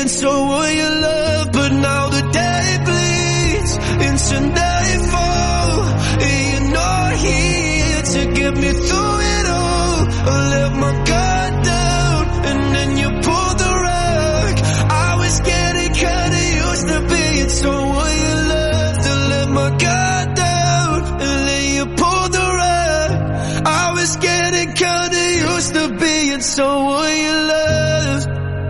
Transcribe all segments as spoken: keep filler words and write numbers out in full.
and so will your love. But now the day bleeds into nightfall, and you're not here to get me through it all. I let my guard down, and then you pulled the rug. I was getting kinda used to being so will your love, to let my guard down, and then you pulled the rug. I was getting kinda used to being so will your love.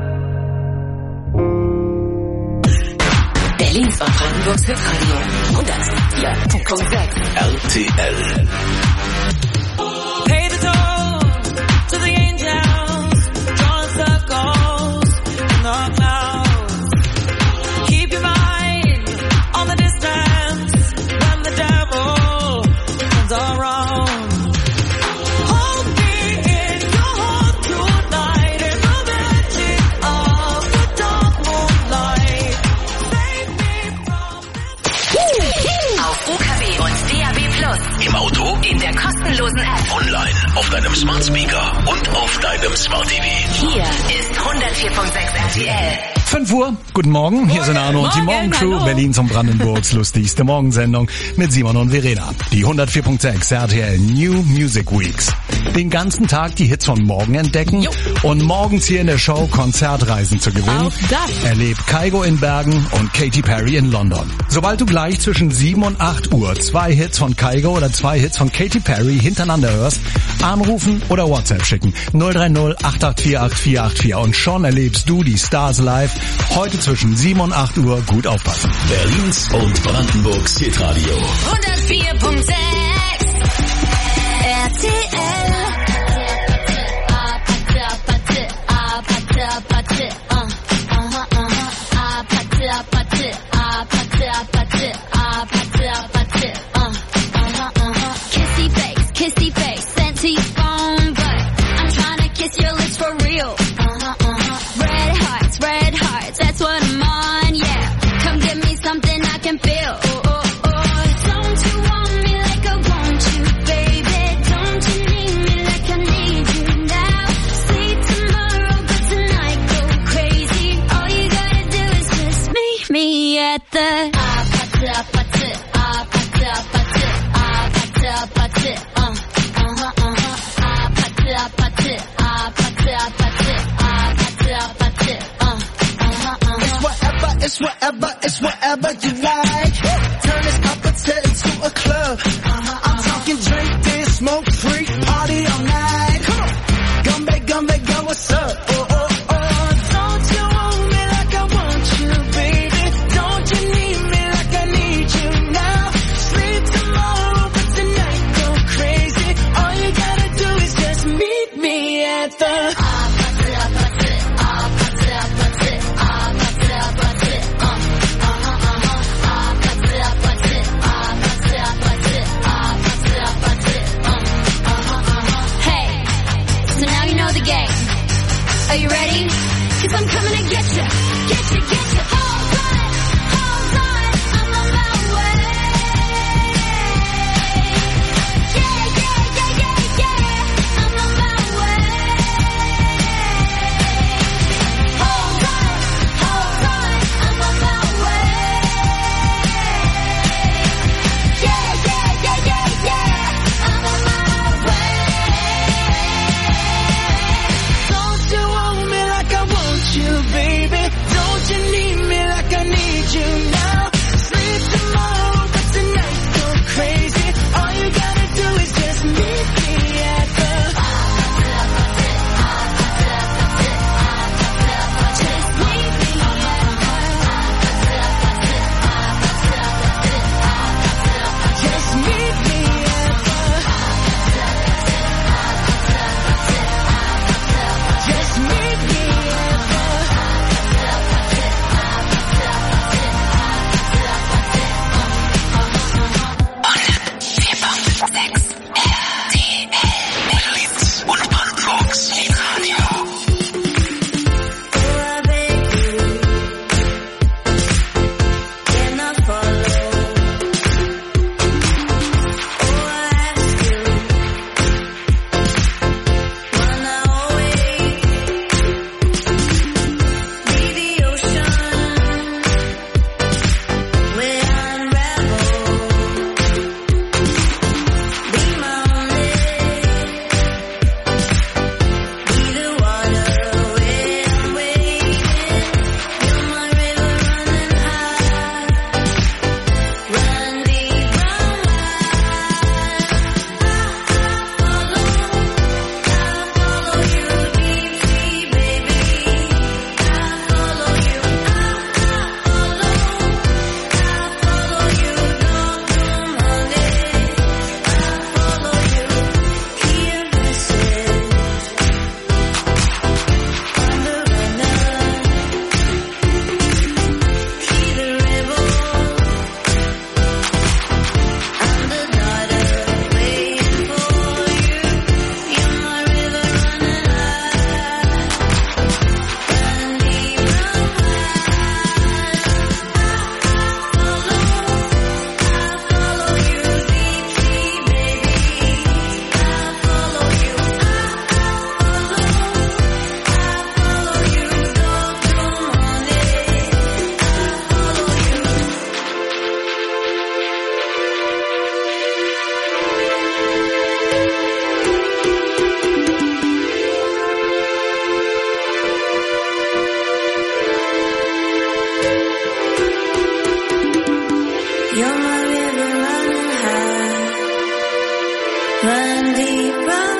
Berlins und Brandenburgs Hitradio hundertvier Komma sechs R T L. Pay the toll to the angels, drawing circles in the clouds. Keep your mind on the distance when the devil comes around. Hold me in your heart tonight in the magic of the dark moonlight. Save me from this. auf U K W und D A B Plus, Im Auto, in der kostenlosen App, online, auf deinem Smart Speaker und auf deinem Smart T V. hier ist hundertvier Komma sechs R T L. fünf Uhr, guten Morgen, hier sind Arno und die Morgen, Morgencrew, hallo. Berlins und Brandenburgs lustigste Morgensendung mit Simon und Verena. Die hundertvier Komma sechs R T L New Music Weeks. Den ganzen Tag die Hits von morgen entdecken Jo. und morgens hier in der Show Konzertreisen zu gewinnen. Auch das. Erlebt Kygo in Bergen und Katy Perry in London. Sobald du gleich zwischen sieben und acht Uhr zwei Hits von Kygo oder zwei Hits von Katy Perry hintereinander hörst, anrufen oder WhatsApp schicken. null drei null acht acht vier acht vier acht vier und schon erlebst du die Stars live. Heute zwischen sieben und acht Uhr, gut aufpassen. Berlins und Brandenburgs Hitradio. hundertvier Komma sechs R T L. Kissy face, kissy face, sent to your phone, but I'm trying to kiss your lips for real. Red hearts, red hearts, that's what I'm on, yeah. Come give me something I can feel. Oh, oh, oh. Don't you want me like I want you, baby? Don't you need me like I need you now? Sleep tomorrow, but tonight go crazy. All you gotta do is just meet me at the It's whatever, it's whatever you like. Turn this opposite into a club. I'm talking drink, dance, smoke, free, party all night. Come on, Gumbe, Gumbe, go, what's up? Oh, oh, oh. Don't you want me like I want you, baby? Don't you need me like I need you now? Sleep tomorrow, but tonight go crazy. All you gotta do is just meet me at the Are you ready? Cause I'm coming to get you, get you, get you. Hold on, hold on, I'm on my way. Yeah, yeah, yeah, yeah, yeah, I'm on my way. Hold on, hold on, I'm on my way. Yeah, yeah, yeah, yeah, yeah, I'm on my way. Don't you want me like I want you, baby? Don't you need me like I need you now? Sleep tomorrow, but tonight go crazy. All you gotta do is just meet me at the just meet me at the just meet me at the just meet me at the hundertvier Komma sechs R T L. Berlins und Brandenburgs Hitradio. Baby, ocean. Run deep, run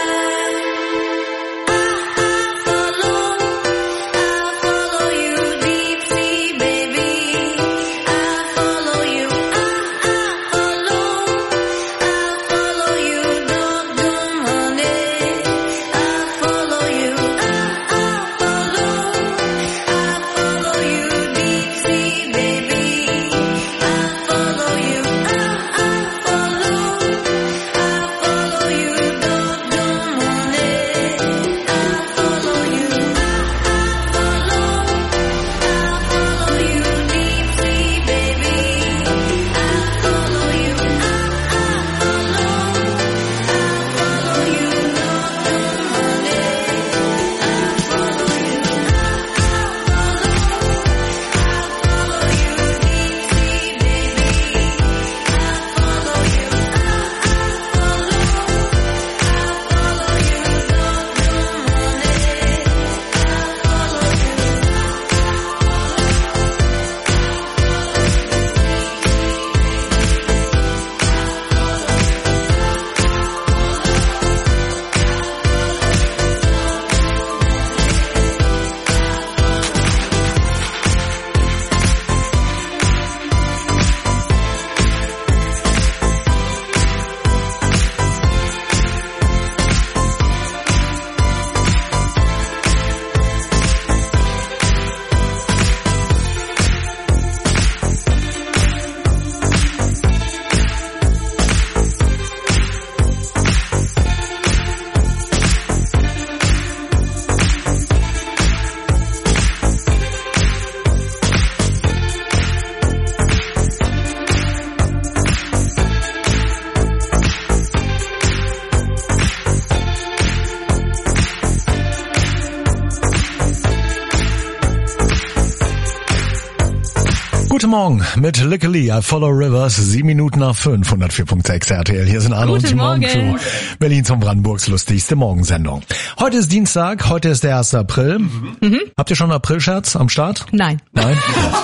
Guten Morgen mit Lickily, I Follow Rivers, sieben Minuten nach fünf, hundertvier Komma sechs R T L. Hier sind Arno und die Morgencrew. Berlin zum Brandenburgs lustigste Morgensendung. Heute ist Dienstag, heute ist der erste April. Mhm. Habt ihr schon einen Aprilscherz am Start? Nein. Nein?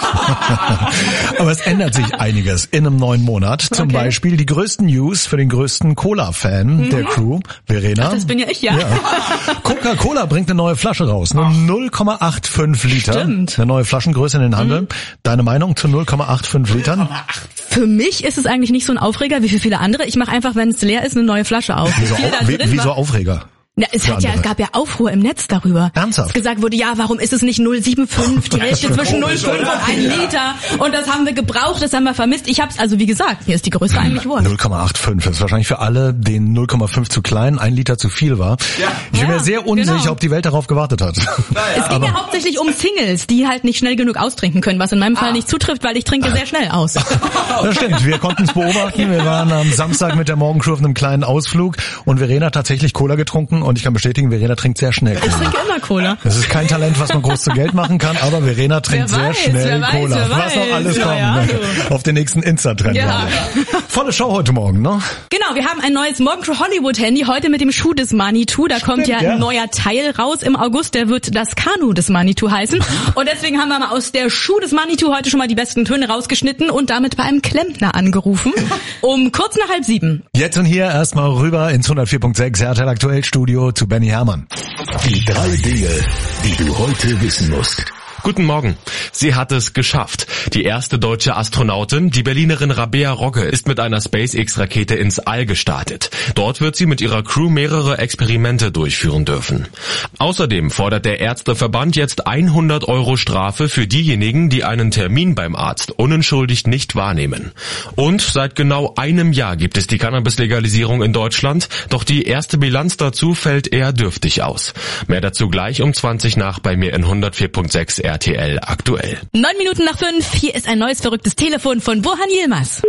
Aber es ändert sich einiges in einem neuen Monat. Zum okay. Beispiel die größten News für den größten Cola-Fan mhm. der Crew, Verena. Ach, das bin ja ich, ja. ja. Coca-Cola bringt eine neue Flasche raus, nur null Komma fünfundachtzig Liter. Stimmt. Eine neue Flaschengröße in den Handel. Mhm. Deine Meinung zu null Komma fünfundachtzig Litern? Für mich ist es eigentlich nicht so ein Aufreger wie für viele andere. Ich mache einfach, wenn es leer ist, eine neue Flasche auf. Wieso, auf, wie, wieso Aufreger? Na, es, hat ja, es gab ja Aufruhr im Netz darüber. Ernsthaft? Dass gesagt wurde, ja, warum ist es nicht null Komma fünfundsiebzig, die Hälfte zwischen null Komma fünf und ein Liter. Und das haben wir gebraucht, das haben wir vermisst. Ich hab's, also wie gesagt, mir ist die Größe eigentlich wurscht. null Komma fünfundachtzig ist wahrscheinlich für alle, denen null Komma fünf zu klein, ein Liter zu viel war. Ja. Ich bin ja, mir sehr unsicher, genau. ob die Welt darauf gewartet hat. Ja, ja. Es ging ja hauptsächlich um Singles, die halt nicht schnell genug austrinken können, was in meinem Fall ah. nicht zutrifft, weil ich trinke sehr schnell aus. Das stimmt, wir konnten es beobachten. Wir waren am Samstag mit der Morgencrew auf einem kleinen Ausflug und Verena hat tatsächlich Cola getrunken und ich kann bestätigen, Verena trinkt sehr schnell Cola. Ich trinke immer Cola. Das ist kein Talent, was man groß zu Geld machen kann, aber Verena trinkt wer sehr weiß, schnell weiß, Cola. Was noch alles ja, kommt, ja, so. Auf den nächsten Insta-Trend. Ja. Volle Show heute Morgen, ne? Genau, wir haben ein neues Morgencrew Hollywood-Handy, heute mit dem Schuh des Manitou. Da Stimmt, kommt ja, ja ein neuer Teil raus im August, der wird das Kanu des Manitou heißen. Und deswegen haben wir mal aus der Schuh des Manitou heute schon mal die besten Töne rausgeschnitten und damit bei einem Klempner angerufen. Um kurz nach halb sieben. Jetzt und hier erstmal rüber ins hundertvier Komma sechs R T L Aktuell Studio zu Benny Hermann. Die drei Dinge, die du heute wissen musst. Guten Morgen. Sie hat es geschafft. Die erste deutsche Astronautin, die Berlinerin Rabea Rogge, ist mit einer SpaceX-Rakete ins All gestartet. Dort wird sie mit ihrer Crew mehrere Experimente durchführen dürfen. Außerdem fordert der Ärzteverband jetzt hundert Euro Strafe für diejenigen, die einen Termin beim Arzt unentschuldigt nicht wahrnehmen. Und seit genau einem Jahr gibt es die Cannabis-Legalisierung in Deutschland, doch die erste Bilanz dazu fällt eher dürftig aus. Mehr dazu gleich um zwanzig nach bei mir in hundertvier Komma sechs R T L aktuell. Neun Minuten nach fünf, hier ist ein neues verrücktes Telefon von Burhan Yilmaz.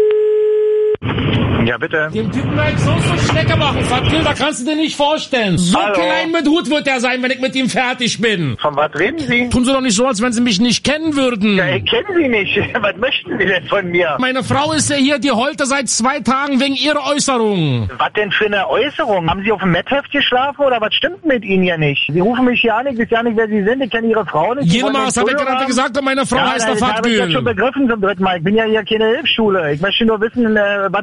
Ja, bitte. Den Typen werde ich so so Schnecke machen, Fatil, da kannst du dir nicht vorstellen. So Hallo. Klein mit Hut wird er sein, wenn ich mit ihm fertig bin. Von was reden Sie? Tun Sie doch nicht so, als wenn Sie mich nicht kennen würden. Ja, ich kenne Sie nicht. Was möchten Sie denn von mir? Meine Frau ist ja hier, die heulte seit zwei Tagen wegen ihrer Äußerung. Was denn für eine Äußerung? Haben Sie auf dem Metheft geschlafen oder was stimmt mit Ihnen ja nicht? Sie rufen mich hier an, ich weiß ja nicht, wer Sie sind, ich kenne Ihre Frau nicht. Yilmaz hat er gerade gesagt und meine Frau ja, heißt der Fatil. Ich habe das schon begriffen zum dritten Mal. Ich bin ja hier keine Hilfsschule. Ich möchte nur wissen, was Sie von mir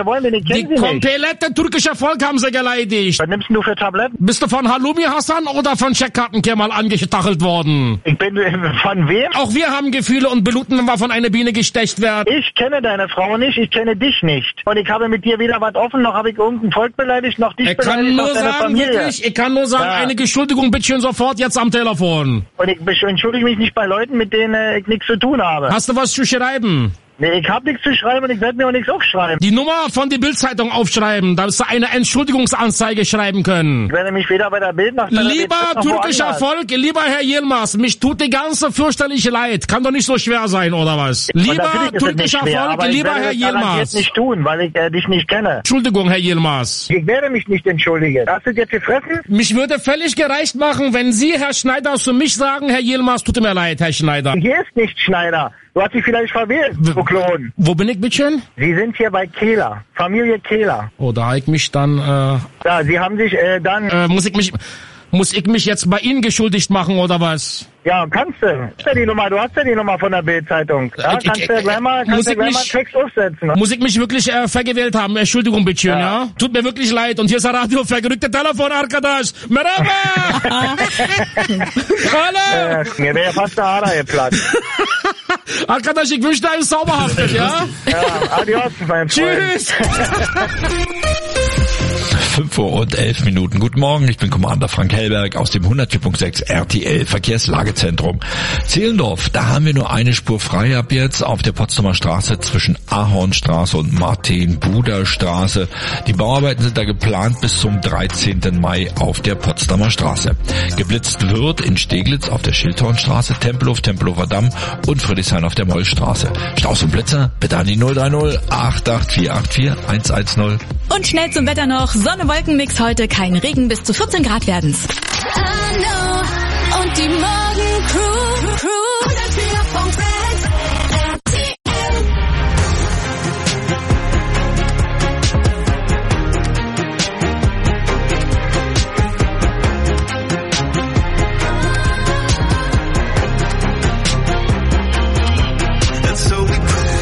wollen denn? Ich kenn Die sie nicht. komplette türkische Volk haben sie geleidigt. Was nimmst denn du für Tabletten? Bist du von Halloumi Hassan oder von Checkkartenkemal angestachelt worden? Ich bin, von wem? Auch wir haben Gefühle und bluten, wenn wir von einer Biene gestecht werden. Ich kenne deine Frau nicht, ich kenne dich nicht. Und ich habe mit dir weder was offen, noch habe ich irgendein Volk beleidigt, noch dich Ich beleidigt, kann noch nur deine sagen, Familie. wirklich, ich kann nur sagen, Ja. eine Entschuldigung bitte schön sofort jetzt am Telefon. Und ich besch- entschuldige mich nicht bei Leuten, mit denen äh, ich nichts zu tun habe. Hast du was zu schreiben? Nee, ich habe nichts zu schreiben und ich werde mir auch nichts aufschreiben. Die Nummer von der Bildzeitung aufschreiben, da wirst du eine Entschuldigungsanzeige schreiben können. Ich werde mich weder bei der Bild noch bei der Lieber B Z noch türkischer woanders. Volk, lieber Herr Yilmaz, mich tut die ganze fürchterliche leid. Kann doch nicht so schwer sein, oder was? Und Lieber natürlich ist es nicht türkischer schwer, Volk, aber ich lieber werde Herr das garantiert Yilmaz. nicht tun, weil ich äh, dich nicht kenne. Entschuldigung, Herr Yilmaz. Ich werde mich nicht entschuldigen. Hast du dir gefressen? Mich würde völlig gereicht machen, wenn Sie, Herr Schneider, zu mich sagen, Herr Yilmaz, tut mir leid, Herr Schneider. Hier ist nicht Schneider. Du hast dich vielleicht verwählt, du Klon. Wo bin ich, bitteschön? Sie sind hier bei Kehler. Familie Kehler. Oh, da ich mich dann, äh, Ja, Sie haben sich äh, dann... äh, muss ich mich, muss ich mich jetzt bei Ihnen geschuldigt machen, oder was? Ja, kannst du. Hast ja die Nummer, du hast ja die Nummer von der Bildzeitung. Ja, Ich- kannst ich- du gleich mal, muss kannst du ich gleich mal mich- einen Text aufsetzen. Muss ich mich wirklich äh, vergewählt haben? Entschuldigung, bitteschön, ja. ja? Tut mir wirklich leid. Und hier ist ein Radio, vergerückte Telefon, Arkadaş. Merhaba! Hallo! Äh, mir wäre ja fast der Ader geplatzt. Arkadaş, ich wünsche dir ein Zauberhaftes, ja? Ja, adios, mein Freund. Tschüss! fünf Uhr und elf Minuten. Guten Morgen, ich bin Commander Frank Hellberg aus dem hundertvier Punkt sechs R T L Verkehrslagezentrum. Zehlendorf, da haben wir nur eine Spur frei ab jetzt auf der Potsdamer Straße zwischen Ahornstraße und Martin-Buder-Straße. Die Bauarbeiten sind da geplant bis zum dreizehnten Mai auf der Potsdamer Straße. Geblitzt wird in Steglitz auf der Schildhornstraße, Tempelhof, Tempelhofer Damm und Friedrichshain auf der Mollstraße. Staus und Blitzer bitte an die null drei null acht acht vier acht vier eins eins null. Und schnell zum Wetter noch. Sonne-Wolken-Mix heute, kein Regen, bis zu vierzehn Grad werden's. I know. Und die Morgencrew, Crew, hundertvier Punkt sechs R T L. And so we pray.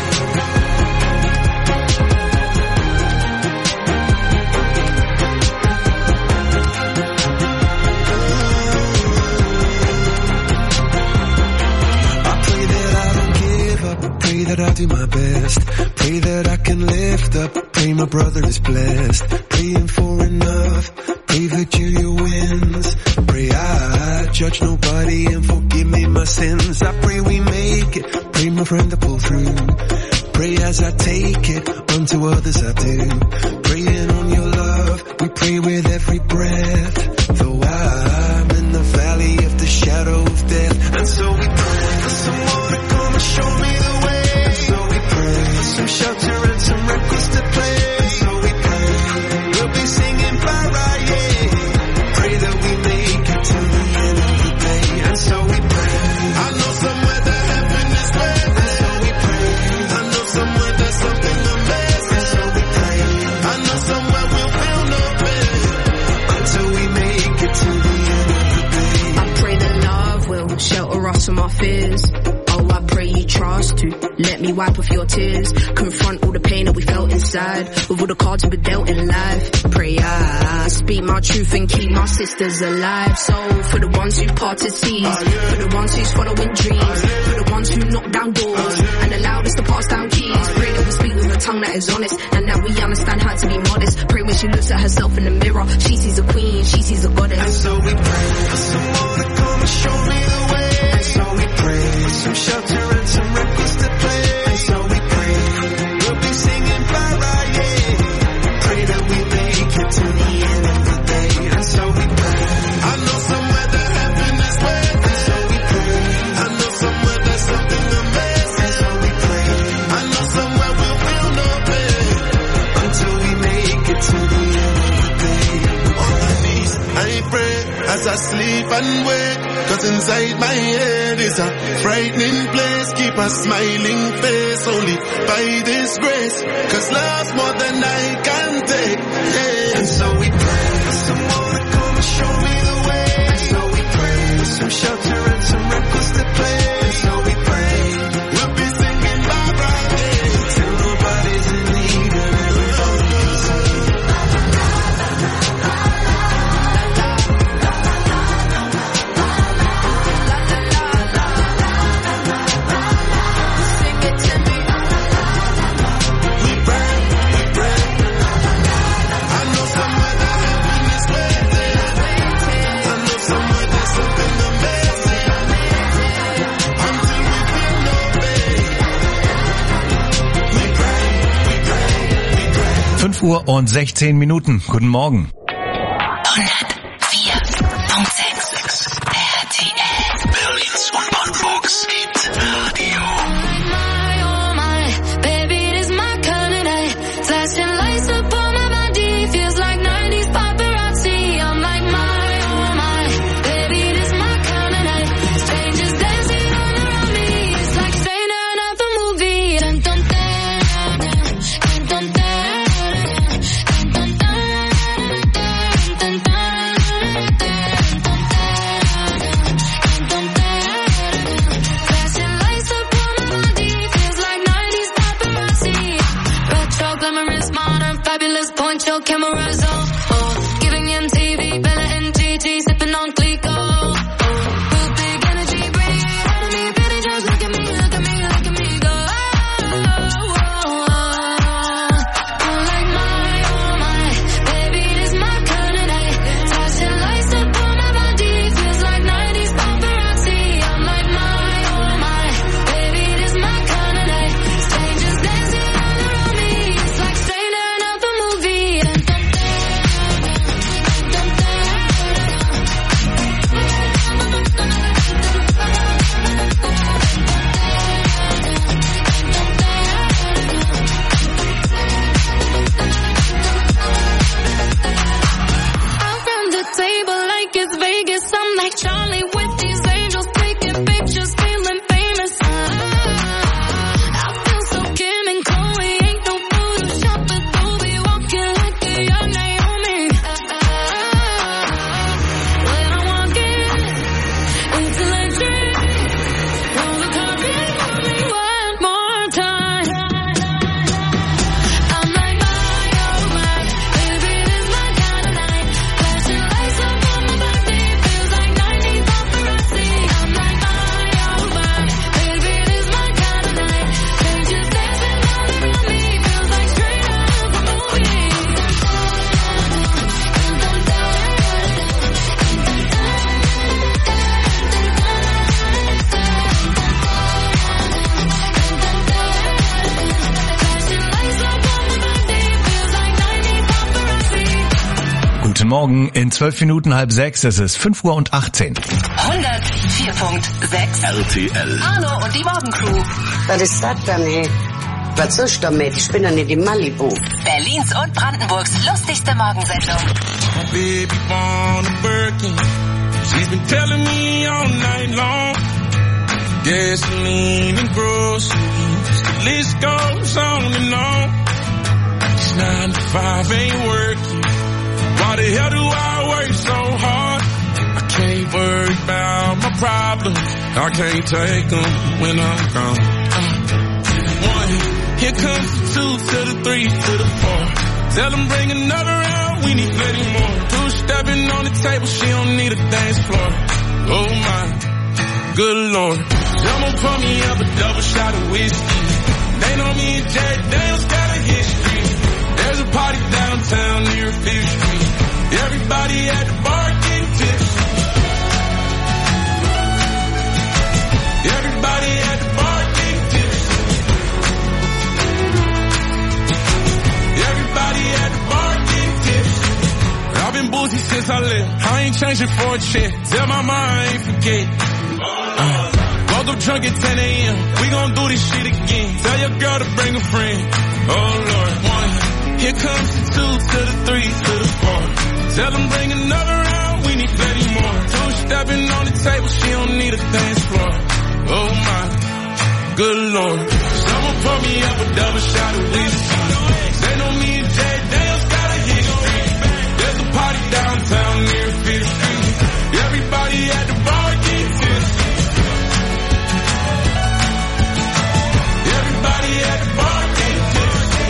Pray that I do my best. Pray that I can lift up. Pray my brother is blessed. Praying for enough. Pray Virginia wins. Pray I judge nobody and forgive me my sins. I pray we make it. Pray my friend to pull through. Pray as I take it. Unto others I do. Praying on your love. We pray with every breath. Though I'm in the valley of the shadow of death. And so we pray for someone to come and show me the way. And so we pray for some shelter and some records to play. And so we pray we'll be singing Paraye. Pray that we make it to the end of the day. And so we pray. I know somewhere that heaven is where. And so we pray. I know somewhere there's something amazing. And so we pray. I know somewhere we'll feel no pain until we make it to the end of the day. I pray that love will shelter us from our fears. Oh, I pray you trust to let me wipe off your tears. Confront all the pain that we felt inside with all the cards we've been dealt in life. Pray I speak my truth and keep my sisters alive. So for the ones who parted seas, for the ones who's following dreams, for the ones who knock down doors and allowed us to pass down keys. Pray that we speak with a tongue that is honest and that we understand how to be modest. Pray when she looks at herself in the mirror, she sees a queen, she sees a goddess. And so we pray for someone to come and show me the way. And so we pray for some shelter and some records to play. And so we pray we'll be singing Paraye. Pray that we make it to the end of the day. And so we pray. I know somewhere that heaven is where. And so we pray. I know somewhere there's something amazing. And so we pray. I know somewhere we'll feel no pain until we make it to the end of the day. On my knees, I pray as I sleep and wake. Cause inside my head is a frightening place. Keep a smiling face only by this grace. Cause love's more than I can take. Yeah. And so we pray for someone to come and show me the way. And so we pray for some shelter and some records to play. And so we pray we'll be singing bye bye till nobody's in need anymore. elf Uhr und sechzehn Minuten. Guten Morgen. hundertvier Komma sechs R T L. Berlins und Brandenburgs Hit-Radio. Cameras off, oh, giving M T V, Bella and G T, sipping on Clico. Oh, real big energy, radiate out of me, pretty just look at me, look at me, look at me go. Oh, oh, oh, oh. I'm like my, oh my, baby, this my kind of night. Flashing lights up on my body, feels like nineties paparazzi. I'm like my, oh my, baby, this my kind of night. Strangers dancing all around me, it's like straight out of a movie. I'm like Charlie with these angels taking pictures, feeling famous. I feel so Kim and Chloe, ain't no Photoshop, but they'll be walking like a young Naomi. When I walk in, it's electric. Roll the carpet for me one more time. I'm like my, oh my, baby, this my kind of night. Flashing lights up on my body. Guten Morgen, in zwölf Minuten halb sechs, es ist fünf Uhr und achtzehn. hundertvier Komma sechs R T L. Arno und die Morgencrew. Was ist das dann, hey? Was soll ich damit? Ich bin doch nicht in Malibu. Berlins und Brandenburgs lustigste Morgensendung. My baby born a Birkin. She's been telling me all night long. Gasoline and groceries. The list goes on and on. This nine to five ain't working. Why the hell do I work so hard? I can't worry about my problems. I can't take them when I'm gone. Uh, one, here comes the two to the three to the four. Tell them bring another round, we need plenty more. Two stepping on the table, she don't need a dance floor. Oh my, good lord. Someone pour me up a double shot of whiskey. They know me and Jack Daniels got a history. There's a party downtown near Fifth Street. Everybody at the bar getting tipsy. Everybody at the bar getting tipsy. Everybody at the bar getting tipsy. I've been boozy since I left. I ain't changing for a check. Tell my mom I ain't forget. Uh, woke up drunk at ten a.m. We gon' do this shit again. Tell your girl to bring a friend. Oh Lord, one. Here comes the two to the three to the four. Tell them bring another round, we need plenty more. Two stepping on the table, she don't need a dance floor. Oh my, good lord. Someone pour me up a double shot of whiskey. They know me and Jay Daniels got a history. There's a party downtown near Fifth Street. Everybody at the bar get tipsy. Everybody at the bar get tipsy.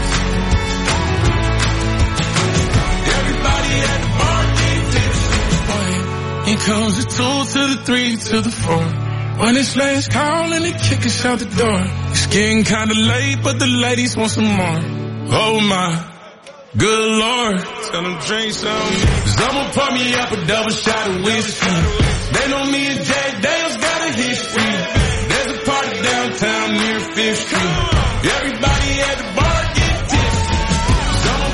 Everybody at the bar get tipsy. Here comes the two to the three to the four. When it's last call and they kick us out the door. It's getting kinda late, but the ladies want some more. Oh my, good lord. Tell them drink some. Someone pour me up a double shot of whiskey. They know me and Jack Daniels got a history. There's a party downtown near Fifth Street. Everybody at the bar get tipsy. Someone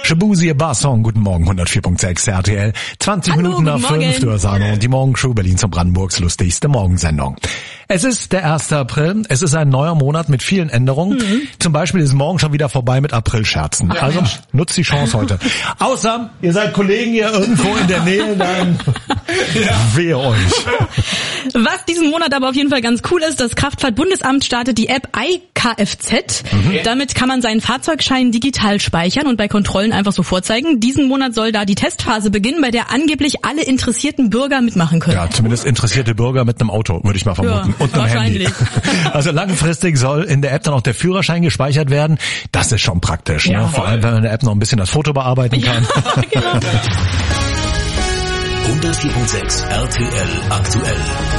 Shabuzi, ihr Bar-Song. Guten Morgen, hundertvier Komma sechs R T L. zwanzig Hallo, Minuten nach guten Morgen. fünf. Du hast Arno und die Morgenshow, Berlins und Brandenburgs lustigste Morgensendung. Es ist der erste April. Es ist ein neuer Monat mit vielen Änderungen. Mhm. Zum Beispiel ist morgen schon wieder vorbei mit April-Scherzen. Ja, also nutzt die Chance heute. Außer ihr seid Kollegen hier irgendwo in der Nähe, dann ja. wehe euch. Was diesen Monat aber auf jeden Fall ganz cool ist, das Kraftfahrt-Bundesamt startet die App iKFZ. Mhm. Damit kann man seinen Fahrzeugschein digital speichern und bei Kontrollen einfach so vorzeigen. Diesen Monat soll da die Testphase beginnen, bei der angeblich alle interessierten Bürger mitmachen können. Ja, zumindest interessierte Bürger mit einem Auto, würde ich mal vermuten. Ja, und einem wahrscheinlich. Handy. Also langfristig soll in der App dann auch der Führerschein gespeichert werden. Das ist schon praktisch. Ja, ne? Vor allem, wenn man in der App noch ein bisschen das Foto bearbeiten kann. Ja, genau. hundertvier Komma sechs R T L aktuell.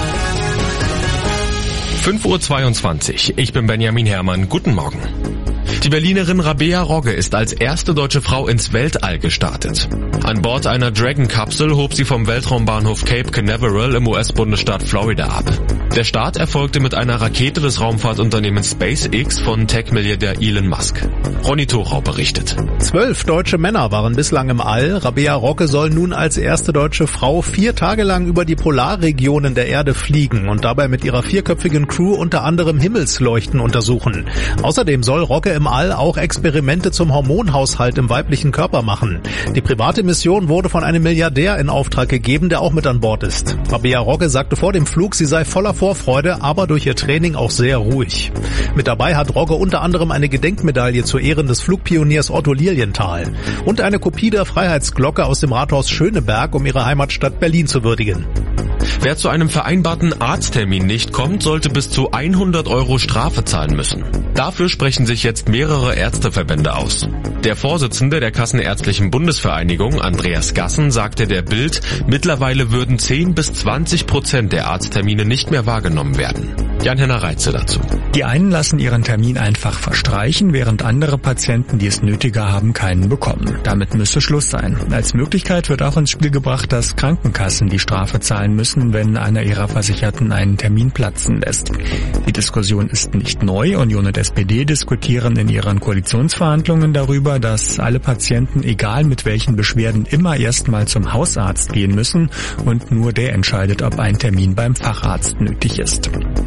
fünf Uhr zweiundzwanzig. Ich bin Benjamin Herrmann. Guten Morgen. Die Berlinerin Rabea Rogge ist als erste deutsche Frau ins Weltall gestartet. An Bord einer Dragon-Kapsel hob sie vom Weltraumbahnhof Cape Canaveral im U S-Bundesstaat Florida ab. Der Start erfolgte mit einer Rakete des Raumfahrtunternehmens SpaceX von Tech-Milliardär Elon Musk. Ronny Thorau berichtet. Zwölf deutsche Männer waren bislang im All. Rabea Rogge soll nun als erste deutsche Frau vier Tage lang über die Polarregionen der Erde fliegen und dabei mit ihrer vierköpfigen Crew unter anderem Himmelsleuchten untersuchen. Außerdem soll Rogge im All auch Experimente zum Hormonhaushalt im weiblichen Körper machen. Die private Mission wurde von einem Milliardär in Auftrag gegeben, der auch mit an Bord ist. Rabea Rogge sagte vor dem Flug, sie sei voller Vorfreude, aber durch ihr Training auch sehr ruhig. Mit dabei hat Rogge unter anderem eine Gedenkmedaille zu Ehren des Flugpioniers Otto Lilienthal und eine Kopie der Freiheitsglocke aus dem Rathaus Schöneberg, um ihre Heimatstadt Berlin zu würdigen. Wer zu einem vereinbarten Arzttermin nicht kommt, sollte bis zu hundert Euro Strafe zahlen müssen. Dafür sprechen sich jetzt mehrere Ärzteverbände aus. Der Vorsitzende der Kassenärztlichen Bundesvereinigung, Andreas Gassen, sagte der Bild, mittlerweile würden zehn bis zwanzig Prozent der Arzttermine nicht mehr wahrgenommen werden. Jan-Henner Reitze dazu. Die einen lassen ihren Termin einfach verstreichen, während andere Patienten, die es nötiger haben, keinen bekommen. Damit müsse Schluss sein. Als Möglichkeit wird auch ins Spiel gebracht, dass Krankenkassen die Strafe zahlen müssen, wenn einer ihrer Versicherten einen Termin platzen lässt. Die Diskussion ist nicht neu. Union und S P D diskutieren in ihren Koalitionsverhandlungen darüber, dass alle Patienten, egal mit welchen Beschwerden, immer erstmal zum Hausarzt gehen müssen und nur der entscheidet, ob ein Termin beim Facharzt nötig ist.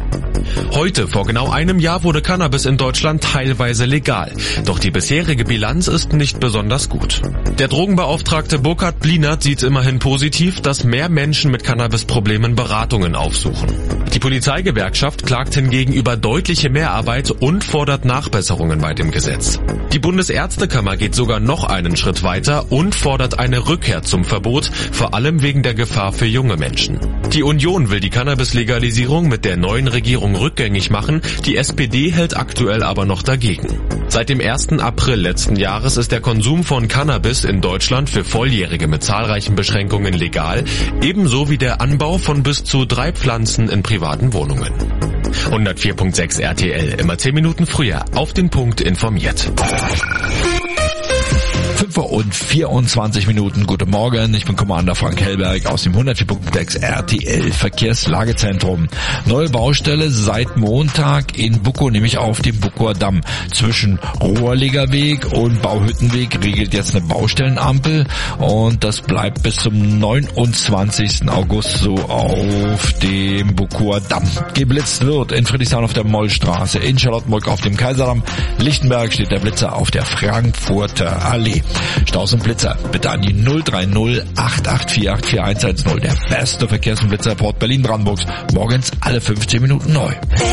Heute, vor genau einem Jahr, wurde Cannabis in Deutschland teilweise legal. Doch die bisherige Bilanz ist nicht besonders gut. Der Drogenbeauftragte Burkhard Blinert sieht immerhin positiv, dass mehr Menschen mit Cannabis-Problemen Beratungen aufsuchen. Die Polizeigewerkschaft klagt hingegen über deutliche Mehrarbeit und fordert Nachbesserungen bei dem Gesetz. Die Bundesärztekammer geht sogar noch einen Schritt weiter und fordert eine Rückkehr zum Verbot, vor allem wegen der Gefahr für junge Menschen. Die Union will die Cannabis-Legalisierung mit der neuen Regierung rückgängig machen, die S P D hält aktuell aber noch dagegen. Seit dem ersten April letzten Jahres ist der Konsum von Cannabis in Deutschland für Volljährige mit zahlreichen Beschränkungen legal, ebenso wie der Anbau von bis zu drei Pflanzen in privaten Wohnungen. hundertvier Komma sechs R T L, immer zehn Minuten früher, auf den Punkt informiert. fünf Uhr und vierundzwanzig Minuten. Guten Morgen, ich bin Commander Frank Hellberg aus dem hundertvier Komma sechs R T L Verkehrslagezentrum. Neue Baustelle seit Montag in Buckow, nämlich auf dem Buckower Damm. Zwischen Rohrlegerweg und Bauhüttenweg regelt jetzt eine Baustellenampel und das bleibt bis zum neunundzwanzigsten August so auf dem Buckower Damm. Geblitzt wird in Friedrichshain auf der Mollstraße, in Charlottenburg auf dem Kaiserdamm, Lichtenberg steht der Blitzer auf der Frankfurter Allee. Staus und Blitzer bitte an die null drei null acht acht vier acht vier eins eins null. Der beste Verkehrs- und Blitzerreport Berlin-Brandenburgs. Morgens alle fünfzehn Minuten neu.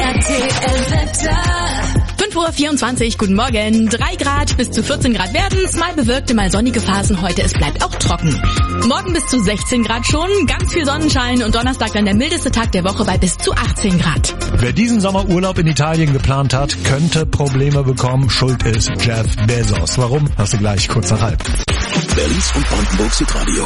fünf Uhr vierundzwanzig, guten Morgen. drei Grad bis zu vierzehn Grad werden's, mal bewölkte, mal sonnige Phasen. Heute, es bleibt auch trocken. Morgen bis zu sechzehn Grad schon, ganz viel Sonnenschein und Donnerstag dann der mildeste Tag der Woche bei bis zu achtzehn Grad. Wer diesen Sommer Urlaub in Italien geplant hat, könnte Probleme bekommen. Schuld ist Jeff Bezos. Warum? Hast du gleich kurz nach halb. Berlins und Brandenburgs Hitradio.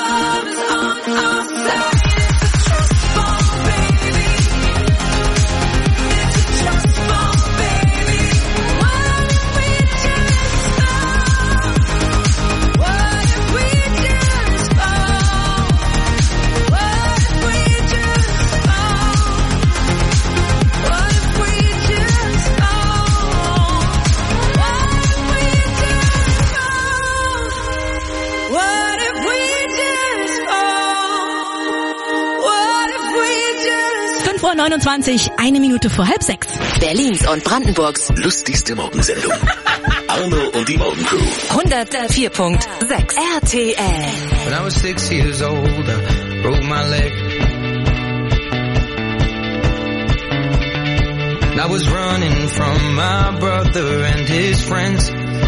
love is on our side. It's a trust fall, baby. It's a trust fall, baby. What if we just fall? What if we just fall? What if we just fall? What if we just fall? What if we just fall? What if we just fall? What if we just fünf Uhr neunundzwanzig, eine Minute vor halb sechs. Berlins und Brandenburgs Lustigste Morgensendung. Arno und die Morgencrew. hundertvier Komma sechs R T L. When I was six years old, I broke my leg. And I was running from my brother and his friends.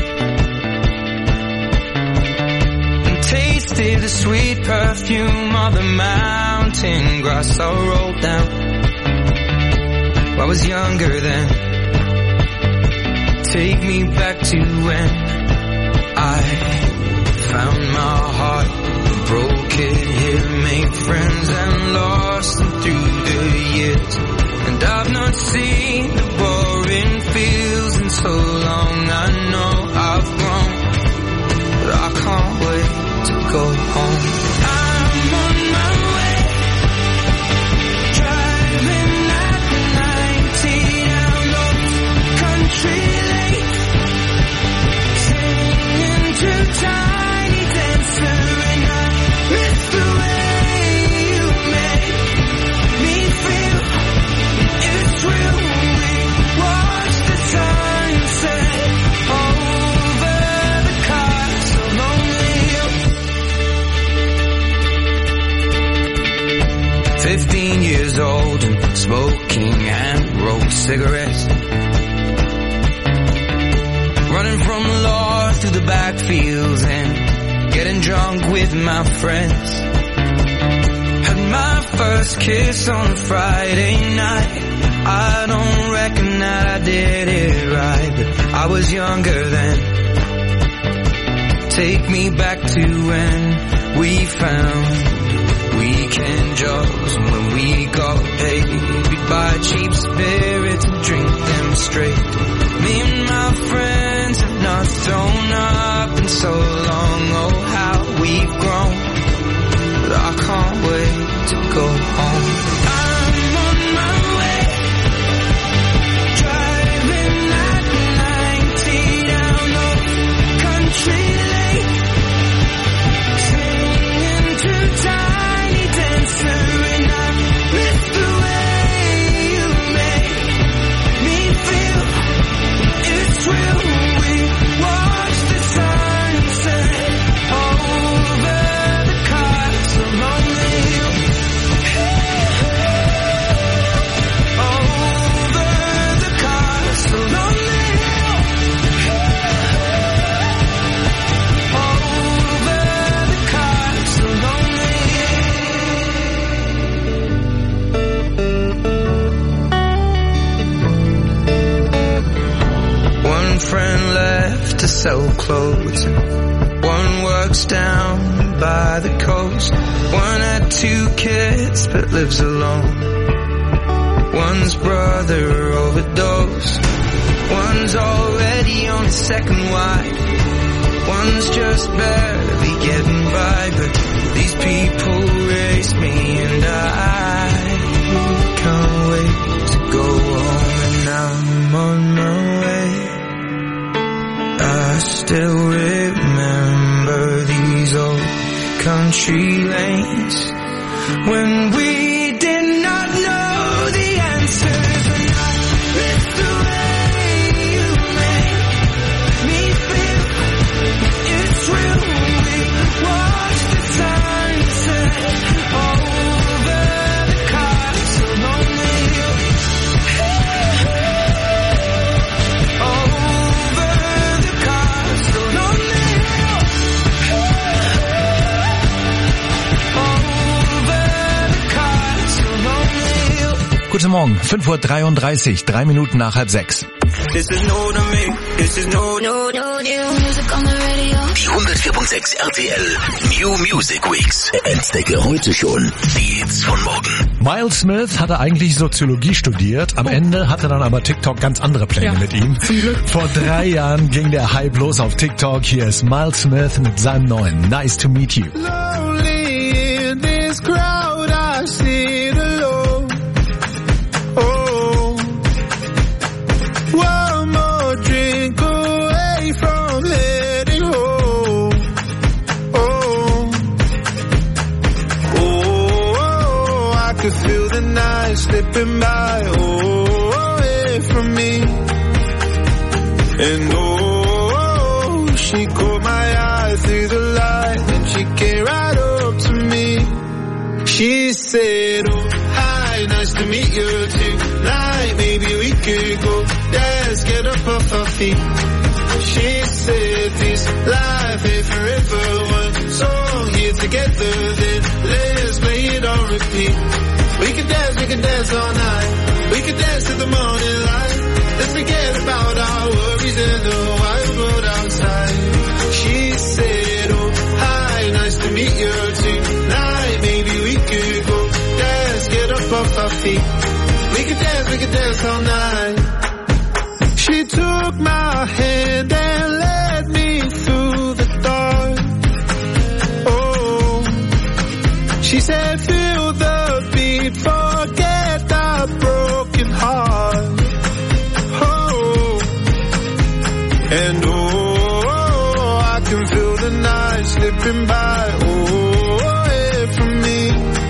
And tasted the sweet perfume of the mountain grass I rolled down. I was younger then. Take me back to when I found my heart, broke it here, made friends and lost them through the years. And I've not seen the boring fields in so long. I know I've grown, but I can't wait to go home. I'm on my way, driving at ninety down those country lanes, singing to Tiny Dancer, and I miss the way you make me feel. It's real. We watch the sunset over the castle lonely hill. Fifteen years old and smoking and rolled cigarettes. Running from the law through the backfields and getting drunk with my friends. Had my first kiss on a Friday night. I don't reckon that I did it right, but I was younger then. Take me back to when we found weekend jobs, and when we got paid, we'd buy cheap spirits and drink them straight. Me and my friends have not thrown up in so long. Oh, how we've grown, but I can't wait to go home. I'm on my way, driving at ninety down those country lanes, singing to Tiny Dancer, and I miss the way you make me feel. It's real. We watch the sunset over the castle lonely hill. Over the castle lonely hill. Over the castle lonely hill. One friend left to sell clothes. One works down by the coast. One had two kids but lives alone. One's brother overdosed. One's already on his second wife. One's just barely getting by. But these people raised me and I can't wait to go home. And I'm on my way. I still remember these old country lanes when we did not know the answers, and I miss the way you make me feel. It's real. We watch the sunset over the castle lonely hill. Over the castle lonely hill. Guten Morgen, fünf Uhr dreiunddreißig, drei Minuten nach halb sechs. This is new to me. This is new, new, new, new music on the radio. Die hundertvier Komma sechs R T L New Music Weeks. Entdecke heute schon die Hits von morgen. Miles Smith hatte eigentlich Soziologie studiert. Am Ende hatte dann aber TikTok ganz andere Pläne Ja, mit ihm. zum Glück. Vor drei Jahren ging der Hype los auf TikTok. Hier ist Miles Smith mit seinem neuen Nice to Meet You. Lonely in this crowd, I sit alone. Oh, one more drink away from heading home. Oh, oh, I could feel the night slipping by, oh, away from me. And oh, she caught my eye through the light, and she came right up to me. She said, oh, hi, nice to meet you tonight. Maybe we could go dance, get up off our feet. She said, this life ain't forever. One song here together, then let's play it on repeat. We can dance, we can dance all night. We can dance to the morning light. Let's forget about our worries and the wild world outside. She said, oh, hi, nice to meet you tonight. Maybe we could go dance, get up off our feet. We could dance, we could dance all night. She took my hand and led me through the dark. Oh, she said, feel the beat, forget our broken heart. Oh, and oh, I can feel the night slipping by, oh, away from me.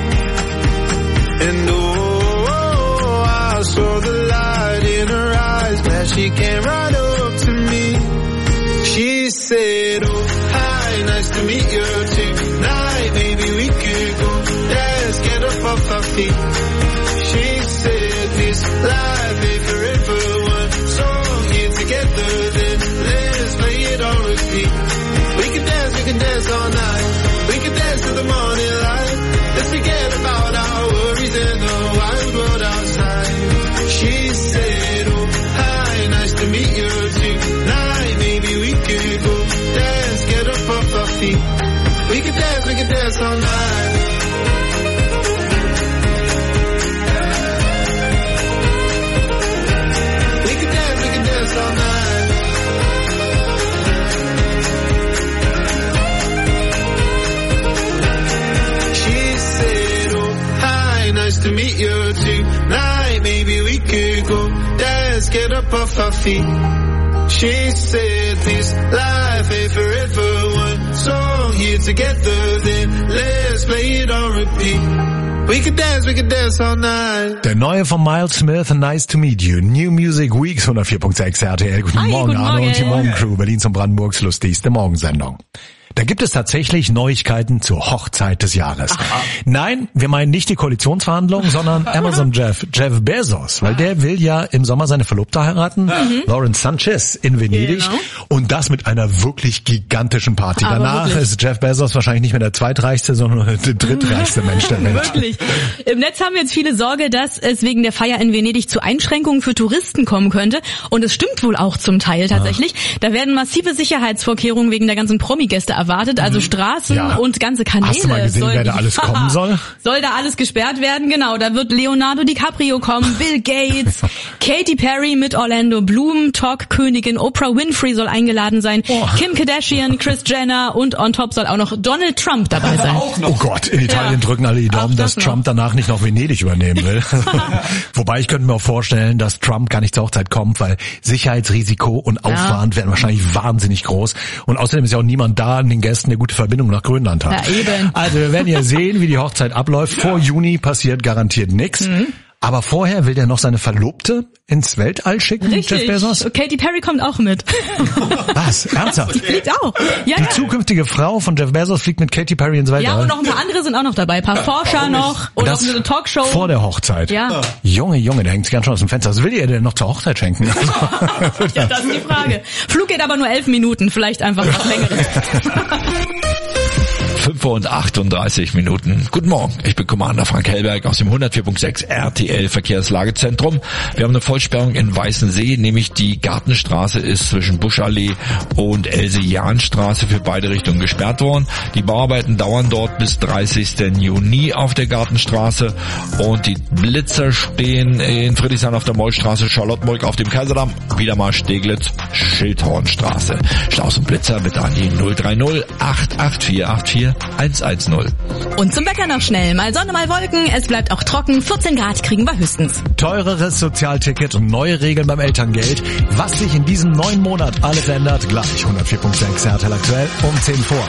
And oh, I saw the light in her eyes, glad she came right up to me. She said, oh, hi, nice to meet you tonight. Maybe we could go dance, get up off our feet. She said, this life ain't forever. One song here together, then let's play it on repeat. We can dance, we can dance all night. We can dance to the morning light. Let's forget about our worries and the wild world outside. She said, oh, hi, nice to meet you tonight. Maybe we could go dance, get up off our feet. We can dance, we can dance all night. We can dance, we can dance all night. She said, oh, hi, nice to meet you tonight. Maybe we could go dance, get up off our feet. She said, this life ain't forever. One song here together, then let's play it on repeat. We can dance, we can dance all night. Der neue von Miles Smith, Nice to Meet You. New Music Weeks, hundertvier Komma sechs R T L. Guten Hi, Morgen, guten Arno Morgen. und die Morgencrew, Berlins und Brandenburgs lustigste Morgensendung. Da gibt es tatsächlich Neuigkeiten zur Hochzeit des Jahres. Aha. Nein, wir meinen nicht die Koalitionsverhandlungen, sondern Amazon-Jeff, Jeff Bezos, weil der will ja im Sommer seine Verlobte heiraten, mhm. Lauren Sanchez in Venedig, genau. Und das mit einer wirklich gigantischen Party. Aber Danach wirklich. Ist Jeff Bezos wahrscheinlich nicht mehr der zweitreichste, sondern der drittreichste Mensch der Welt. Wirklich. Im Netz haben wir jetzt viele Sorge, dass es wegen der Feier in Venedig zu Einschränkungen für Touristen kommen könnte. Und es stimmt wohl auch zum Teil tatsächlich. Ach. Da werden massive Sicherheitsvorkehrungen wegen der ganzen Promi-Gäste erwartet, also Straßen ja. und ganze Kanäle. Hast du mal gesehen, wer da alles kommen soll? Soll da alles gesperrt werden, genau. Da wird Leonardo DiCaprio kommen, Bill Gates, Katy Perry mit Orlando Bloom, Talk-Königin Oprah Winfrey soll eingeladen sein, oh. Kim Kardashian, Kris Jenner und on top soll auch noch Donald Trump dabei sein. Oh Gott, in Italien ja. drücken alle die Daumen, das dass Trump noch. danach nicht noch Venedig übernehmen will. Wobei ich könnte mir auch vorstellen, dass Trump gar nicht zur Hochzeit kommt, weil Sicherheitsrisiko und Aufwand ja. werden wahrscheinlich wahnsinnig groß. Und außerdem ist ja auch niemand da an den Gästen, eine gute Verbindung nach Grönland hat. Ja, eben. Also wir werden ja sehen, wie die Hochzeit abläuft. Vor Juni passiert garantiert nichts. Mhm. Aber vorher will der noch seine Verlobte ins Weltall schicken, Richtig. Jeff Bezos? Katy Perry kommt auch mit. Was? Ernsthaft? Die fliegt auch. Ja, die ja. zukünftige Frau von Jeff Bezos fliegt mit Katy Perry ins Weltall? Ja, und noch ein paar andere sind auch noch dabei. Ein paar Forscher noch und das noch eine Talkshow. Vor der Hochzeit? Ja. Junge, Junge, der hängt ganz schön aus dem Fenster. Was will ihr denn noch zur Hochzeit schenken? Ja, das ist die Frage. Flug geht aber nur elf Minuten, vielleicht einfach was Längeres. fünf Uhr und achtunddreißig Minuten. Guten Morgen, ich bin Commander Frank Hellberg aus dem hundertvier Komma sechs R T L Verkehrslagezentrum. Wir haben eine Vollsperrung in Weißensee, nämlich die Gartenstraße ist zwischen Buschallee und Else-Jahn-Straße für beide Richtungen gesperrt worden. Die Bauarbeiten dauern dort bis dreißigsten Juni auf der Gartenstraße und die Blitzer stehen in Friedrichshain auf der Mollstraße, Charlottenburg auf dem Kaiserdamm, wieder mal Steglitz, Schildhornstraße. Staus und Blitzer bitte an die null drei null acht acht vier acht vier eins eins null. Und zum Wetter noch schnell. Mal Sonne, mal Wolken. Es bleibt auch trocken. vierzehn Grad kriegen wir höchstens. Teureres Sozialticket und neue Regeln beim Elterngeld. Was sich in diesem neuen Monat alles ändert, gleich hundertvier Komma sechs R T L aktuell um zehn vor.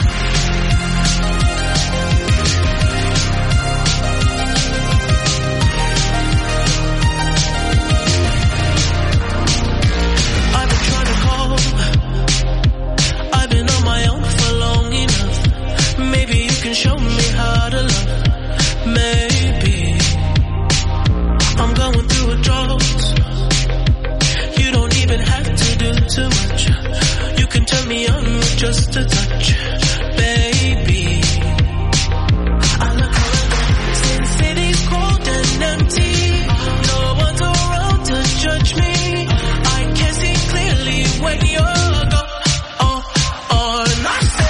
Show me how to love. Maybe I'm going through a drought. You don't even have to do too much. You can turn me on with just a touch, baby. I look around since city's cold and empty. No one's around to judge me. I can see clearly when you're gone. Oh, oh, and I say.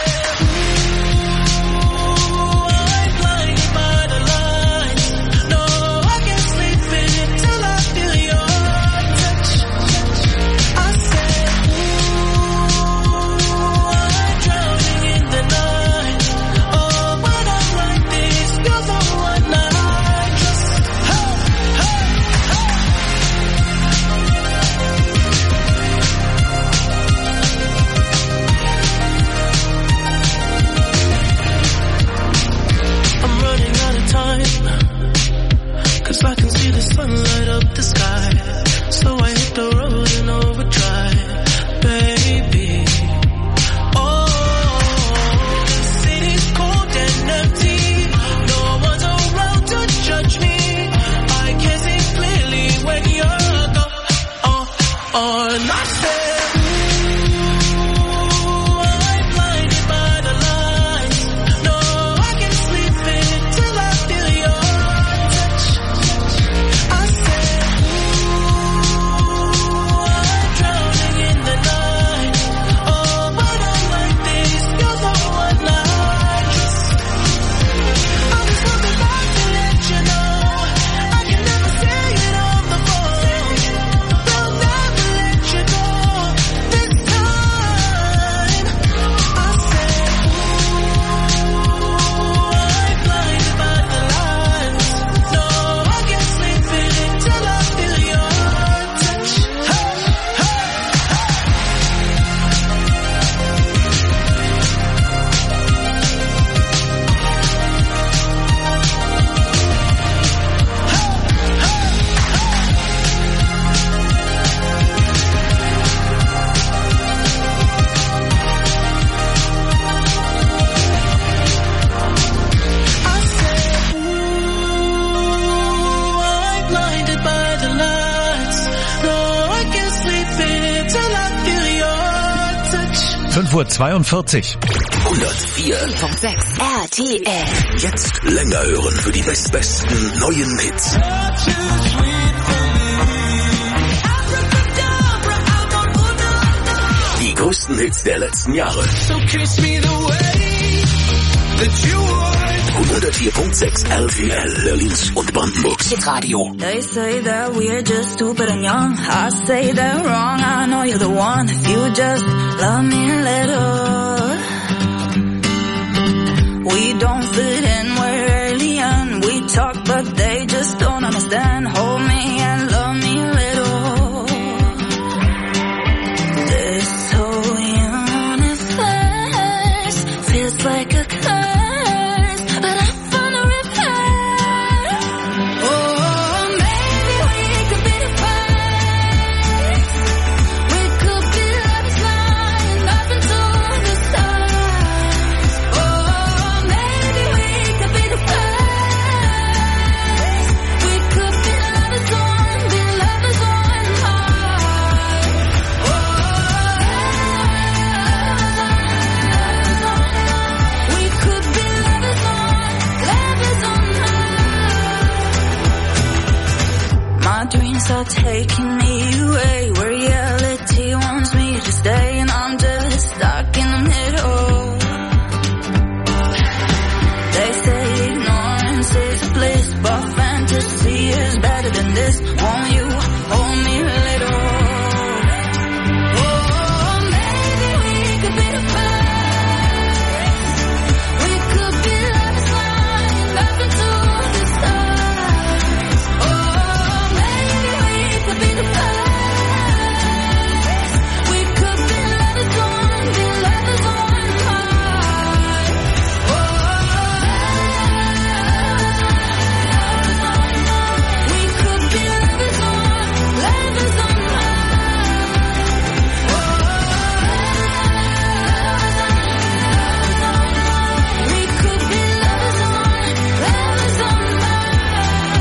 I can see the sun light up the sky, so I hit the road in overdrive, baby. Oh, the city's cold and empty. No one's around to judge me. I can see clearly when you're gone. Oh, oh, and I said. fünf Uhr zweiundvierzig. hundertvier Komma sechs R T L. Jetzt länger hören für die bestbesten neuen Hits. Die größten Hits der letzten Jahre. hundertvier Komma sechs R T L, Berlins und Brandenburgs Hitradio. They say that we're just stupid and young. I say that wrong. I know you're the one. If you just love me a little. We don't fit in, we're alien. We talk but they just don't understand. Hold me and love me a little. This whole universe feels like a curse. We feelings are taking me away. Where reality wants me to stay, and I'm just stuck in the middle. They say ignorance is bliss, but fantasy is better than this. Won't you hold me a little? Oh, maybe we could be the first. We could be lovers flying up into the stars. Oh, maybe we could be the first. We could be lovers one, be lovers one heart. We could be lovers one, lovers one We could be lovers one, lovers one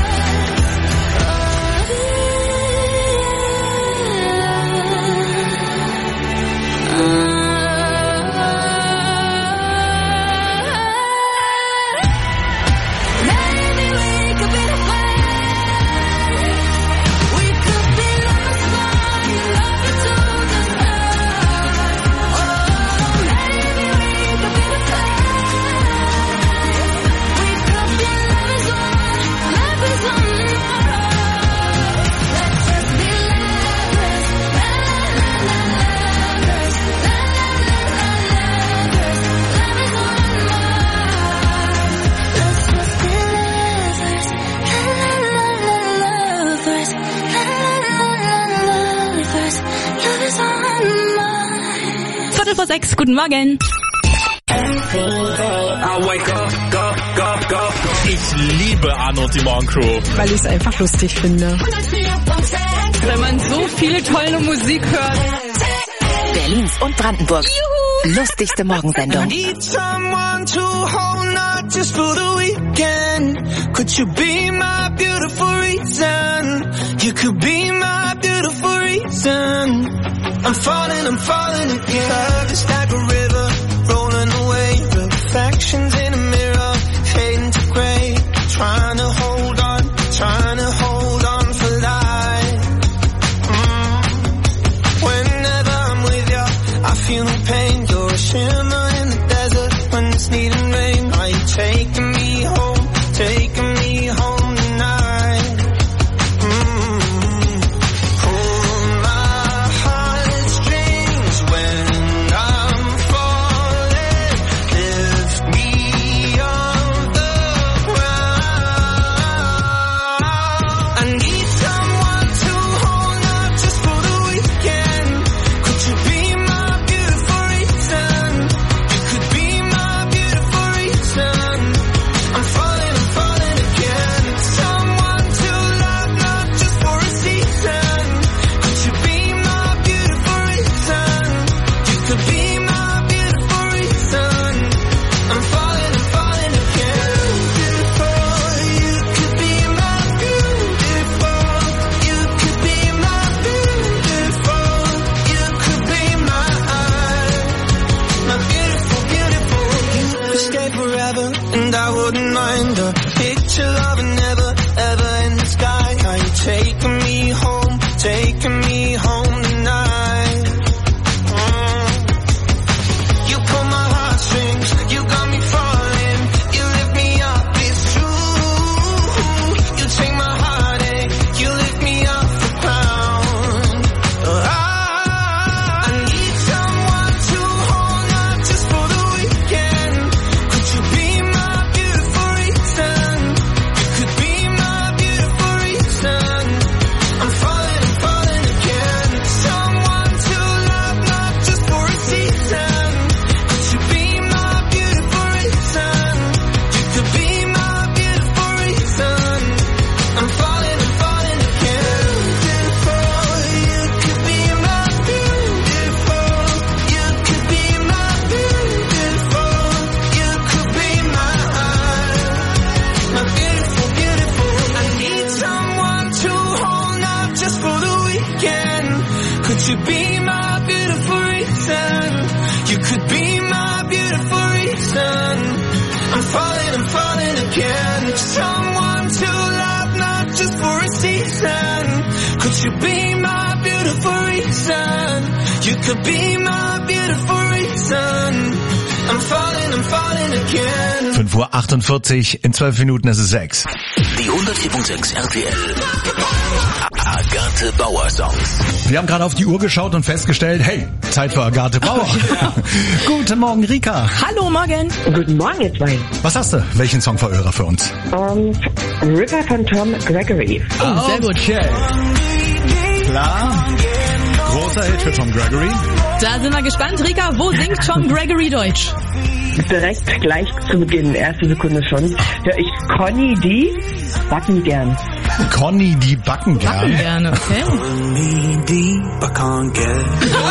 Maybe we could be the first. We could be lovers one, lovers to the stars. Oh, maybe we could be the first. We could be lovers one, lovers one Let's just be lovers, la la la la lovers, la la la la lovers, lovers one Let's just be lovers, la la la la lovers, la la la la lovers, lovers one Viertel vor sechs, guten Morgen. Ich liebe Arno und die Morgencrew. Weil ich es einfach lustig finde. Wenn man so viel tolle Musik hört. Berlins und Brandenburgs lustigste Morgensendung. Need someone to hold, not just for the weekend. Could you be my beautiful reason? You could be my beautiful reason. I'm falling, I'm falling again. Love is like a river rolling away. Reflections in a mirror, fading to gray. Trying to hold on, trying to hold on for life. Mm. Whenever I'm with you, I feel the pain. You're a shimmer in the desert when it's needing rain. Are you taking me home, taking me home tonight? Mm. Pull my heartstrings when I'm falling. Lift me off the ground. I need someone to hold, not just for the weekend. Could you be my beautiful reason? You could be my beautiful reason. I'm falling, I'm falling again. Someone to love, not just for a season. Could you be my beautiful reason? You could be my beautiful reason. I'm falling, I'm falling again. Beautiful, you could be my beautiful. You could be my beautiful. You could be my my beautiful, beautiful. You could stay forever, and I wouldn't mind a picture of a never, ever in the sky. Are you taking me home, taking me home tonight? Mm. You pull my heartstrings, you got me falling. You lift me up, it's true. You take my heartache, you lift me off the ground. I, I need someone to hold, not just for the weekend. Could you be my beautiful reason? You could be should be my beautiful reason. You could be my beautiful reason. I'm falling, I'm falling again. fünf Uhr achtundvierzig, in zwölf Minuten ist es sechs. Die hundertvier Komma sechs R T L Agathe Bauer Songs. Wir haben gerade auf die Uhr geschaut und festgestellt, hey, Zeit für Agathe Bauer. Guten Morgen, Rika. Hallo, morgen. Guten Morgen, ihr zwei. Was hast du? Welchen Songverirrer für uns? Um, River von Tom Gregory. Oh, sehr gut. Okay. Klar. Großer Hit für Tom Gregory. Da sind wir gespannt. Rika, wo singt Tom Gregory Deutsch? Direkt gleich zu Beginn, erste Sekunde schon, höre ich Conny D. Backen gern. Conny die Backen gern. Backen gerne, okay. Me deep, I can't get.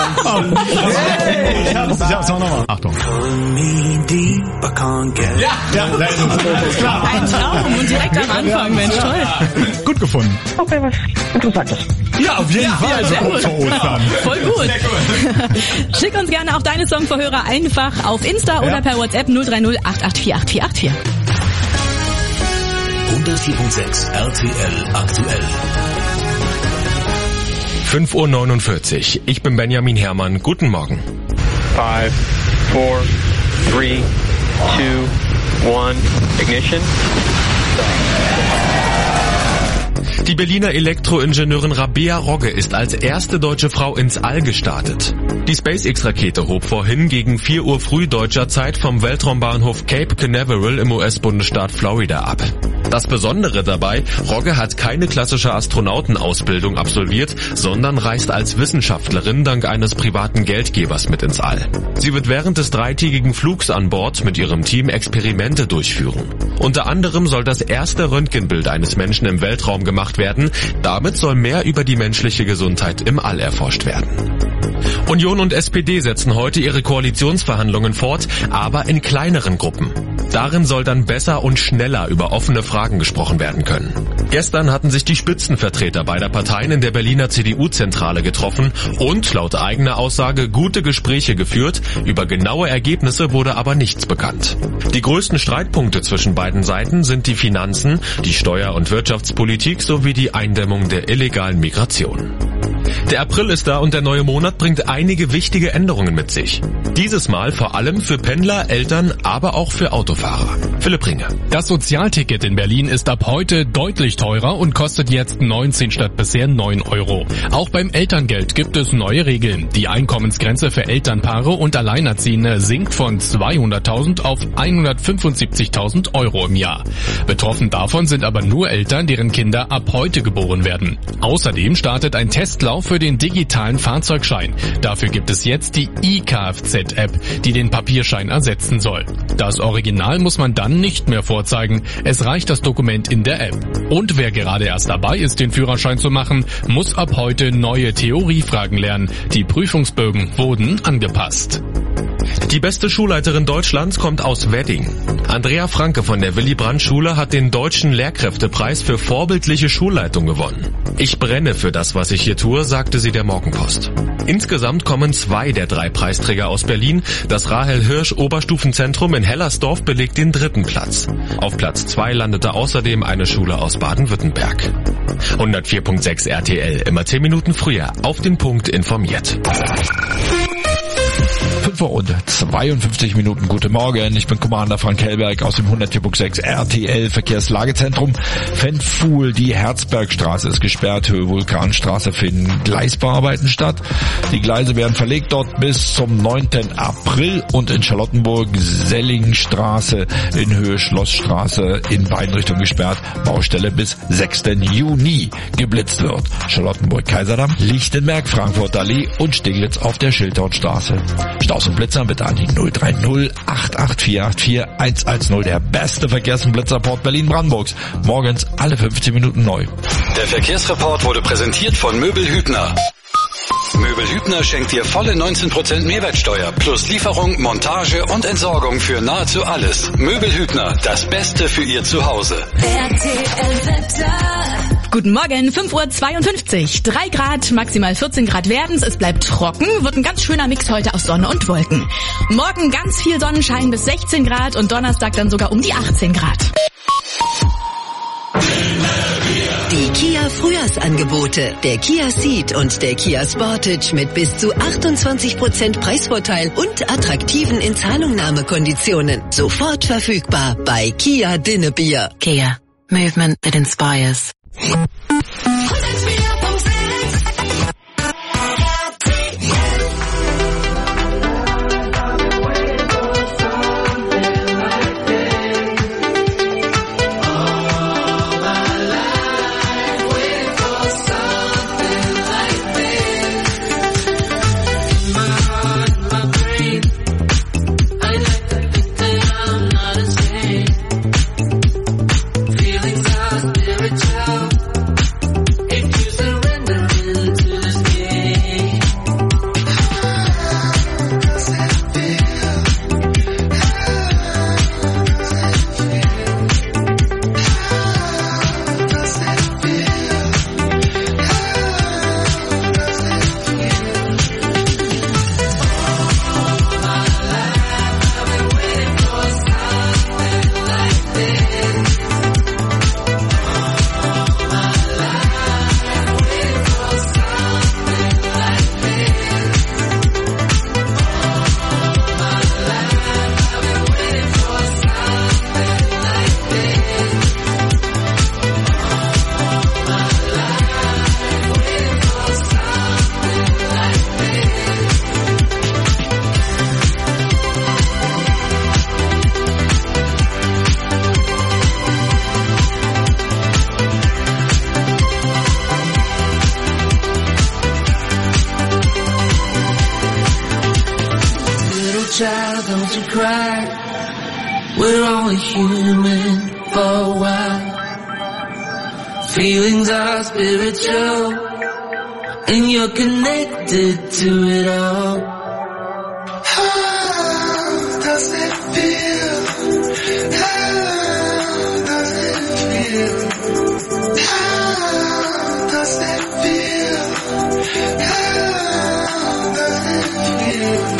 Ich hab's, ich hab's auch nochmal. Achtung. Me deep, I can't get. Ja, ja, alles klar. Ein Traum und direkt am Anfang, Mensch, toll. Gut gefunden. Okay, was Interessantes. Ja, auf jeden Ja, Fall. ja, sehr so gut. kurz vor Ostern. Voll gut. Schick uns gerne auch deine Songverhörer einfach auf Insta oder per WhatsApp null drei null acht acht vier acht vier acht vier. hundertvier Komma sechs R T L aktuell. fünf Uhr neunundvierzig. Ich bin Benjamin Herrmann. Guten Morgen. Five, four, three, two, one, ignition. Die Berliner Elektroingenieurin Rabea Rogge ist als erste deutsche Frau ins All gestartet. Die SpaceX-Rakete hob vorhin gegen vier Uhr früh deutscher Zeit vom Weltraumbahnhof Cape Canaveral im U S-Bundesstaat Florida ab. Das Besondere dabei, Rogge hat keine klassische Astronautenausbildung absolviert, sondern reist als Wissenschaftlerin dank eines privaten Geldgebers mit ins All. Sie wird während des dreitägigen Flugs an Bord mit ihrem Team Experimente durchführen. Unter anderem soll das erste Röntgenbild eines Menschen im Weltraum gemacht werden. Damit soll mehr über die menschliche Gesundheit im All erforscht werden. Union und S P D setzen heute ihre Koalitionsverhandlungen fort, aber in kleineren Gruppen. Darin soll dann besser und schneller über offene Fragen gesprochen werden können. Gestern hatten sich die Spitzenvertreter beider Parteien in der Berliner C D U-Zentrale getroffen und laut eigener Aussage gute Gespräche geführt. Über genaue Ergebnisse wurde aber nichts bekannt. Die größten Streitpunkte zwischen beiden Seiten sind die Finanzen, die Steuer- und Wirtschaftspolitik sowie die Eindämmung der illegalen Migration. Der April ist da und der neue Monat bringt einige wichtige Änderungen mit sich. Dieses Mal vor allem für Pendler, Eltern, aber auch für Autofahrer. Philipp Ringe. Das Sozialticket in Berlin ist ab heute deutlich teurer und kostet jetzt neunzehn statt bisher neun Euro. Auch beim Elterngeld gibt es neue Regeln. Die Einkommensgrenze für Elternpaare und Alleinerziehende sinkt von zweihunderttausend auf hundertfünfundsiebzigtausend Euro im Jahr. Betroffen davon sind aber nur Eltern, deren Kinder ab heute geboren werden. Außerdem startet ein Testlauf für den digitalen Fahrzeugschein. Dafür gibt es jetzt die i-Kfz-App, die den Papierschein ersetzen soll. Das Original muss man dann nicht mehr vorzeigen. Es reicht das Dokument in der App. Und wer gerade erst dabei ist, den Führerschein zu machen, muss ab heute neue Theoriefragen lernen. Die Prüfungsbögen wurden angepasst. Die beste Schulleiterin Deutschlands kommt aus Wedding. Andrea Franke von der Willy-Brandt-Schule hat den Deutschen Lehrkräftepreis für vorbildliche Schulleitung gewonnen. Ich brenne für das, was ich hier tue, sagte sie der Morgenpost. Insgesamt kommen zwei der drei Preisträger aus Berlin. Das Rahel Hirsch Oberstufenzentrum in Hellersdorf belegt den dritten Platz. Auf Platz zwei landete außerdem eine Schule aus Baden-Württemberg. hundertvier Komma sechs R T L, immer zehn Minuten früher, auf den Punkt informiert. fünf Uhr und zweiundfünfzig Minuten. Guten Morgen, ich bin Commander Frank Hellberg aus dem hundertvier Komma sechs R T L Verkehrslagezentrum. Fenfuhl, die Herzbergstraße ist gesperrt, Höhe Vulkanstraße finden Gleisbauarbeiten statt. Die Gleise werden verlegt dort bis zum neunten April und in Charlottenburg Sellingstraße in Höhe Schlossstraße in beiden Richtungen gesperrt. Baustelle bis sechsten Juni geblitzt wird. Charlottenburg Kaiserdamm, Lichtenberg, Frankfurt Allee und Steglitz auf der Schildhornstraße. Staus und Blitzer bitte an die null drei null acht acht vier acht vier eins eins null, der beste Verkehrs- und Blitzerport Berlin-Brandenburgs. Morgens alle fünfzehn Minuten neu. Der Verkehrsreport wurde präsentiert von Möbel Hübner. Möbel Hübner schenkt dir volle neunzehn Prozent Mehrwertsteuer plus Lieferung, Montage und Entsorgung für nahezu alles. Möbel Hübner, das Beste für Ihr Zuhause. R T L-Wetter. Guten Morgen, fünf Uhr zweiundfünfzig. drei Grad, maximal vierzehn Grad werden's. Es bleibt trocken, wird ein ganz schöner Mix heute aus Sonne und Wolken. Morgen ganz viel Sonnenschein bis sechzehn Grad und Donnerstag dann sogar um die achtzehn Grad. Die Kia Frühjahrsangebote. Der Kia Ceed und der Kia Sportage mit bis zu achtundzwanzig Prozent Preisvorteil und attraktiven Inzahlungnahmekonditionen. Sofort verfügbar bei Kia Dinnebier. Kia. Movement that inspires. Child, don't you cry. We're only human for a while. Feelings are spiritual, and you're connected to it all. How does it feel? How does it feel? How does it feel? How does it feel?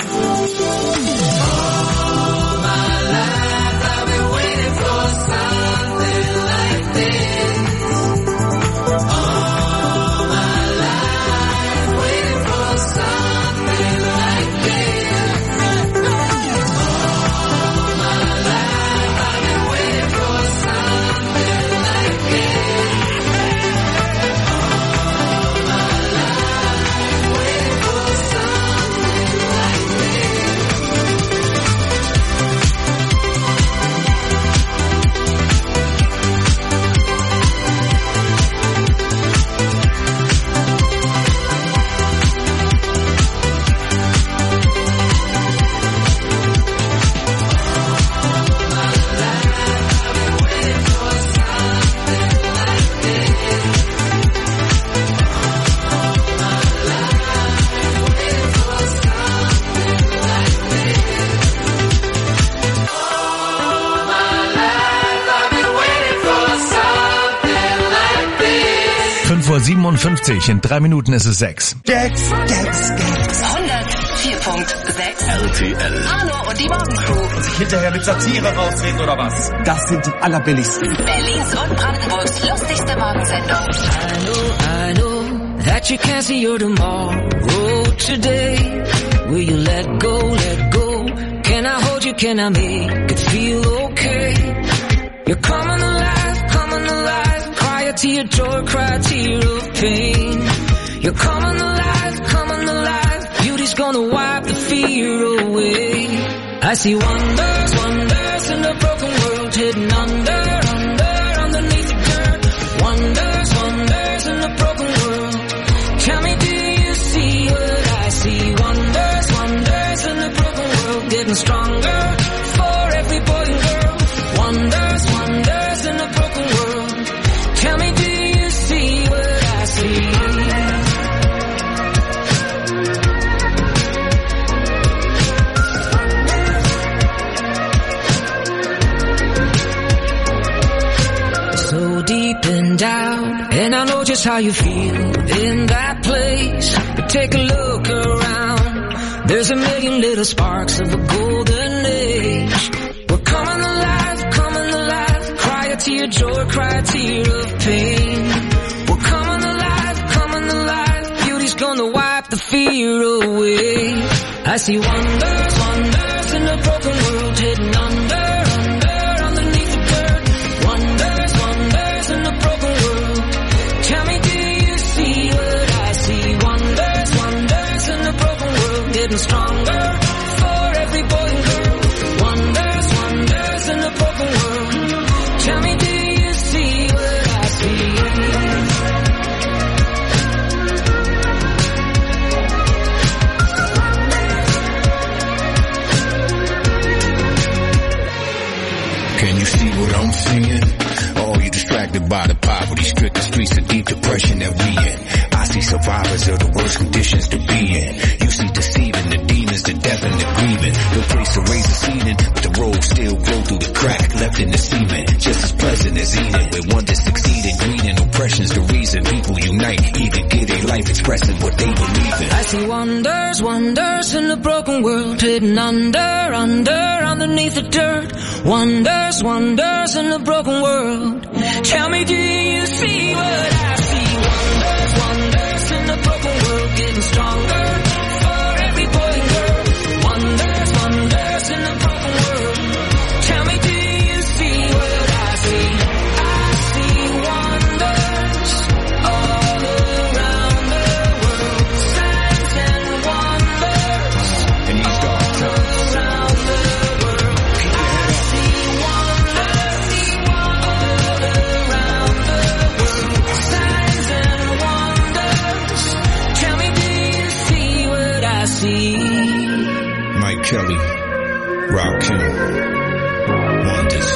siebenundfünfzig, in drei Minuten ist es sechs. Jax, Jax, Jax. hundertvier Komma sechs R T L. Arno und die Morgencrew. Sich hinterher mit Satire rausreden oder was? Das sind die allerbilligsten. Berlins und Brandenburgs lustigste Morgensendung. I know, I know that you can't see your tomorrow today. Will you let go, let go? Can I hold you, can I make it feel okay? You're coming alive, coming alive. Cry a tear, joy, cry a tear of pain. You're coming alive, coming alive. Beauty's gonna wipe the fear away. I see wonders, wonders in a broken world, hidden under, under, underneath the dirt. Wonders, wonders in a broken world. Tell me, do you see what I see? Wonders, wonders in a broken world, getting stronger for every boy and girl. Wonders, wonders in a broken world. Tell me, do you see what I see? So deep in doubt, and I know just how you feel in that place. But take a look around. There's a million little sparks of a golden age. We're coming alive, coming alive. Cry a tear, joy, cry a tear of pain. We're coming is gonna wipe the fear away. I see wonders, wonders in a broken world, hidden under, under, underneath the dirt. Wonders, wonders in a broken world. Tell me, do you see what I see? Wonders, wonders in a broken world, getting stronger for every boy and girl. Wonders, wonders in a broken world. Tell me, do you see what I see? Can you see what I'm seeing? Oh, you distracted by the poverty, stricken streets of deep depression that we in. I see survivors of the worst conditions to be in. You see deceiving the demons, the death and the grieving. No place to raise a seeding, but the road still grow through the crack left in the cement. Just as pleasant as eating, where one to succeed in greed and oppression's the reason people unite, even get a life expressing what they believe in. I see wonders, wonders in a broken world, hidden under, under, underneath the dirt. Wonders, wonders in a broken world. Tell me, do you see what I see? Wonders, wonders in a broken world, getting stronger for every boy and girl. Wonders, wonders in a broken world. Tell me, do you see what I see? I see wonders all around the world. Signs and wonders in these dark times around the world. I see wonders all around the world. Signs and wonders. Tell me, do you see what I see? Mike Kelly, Rakim, Wonders.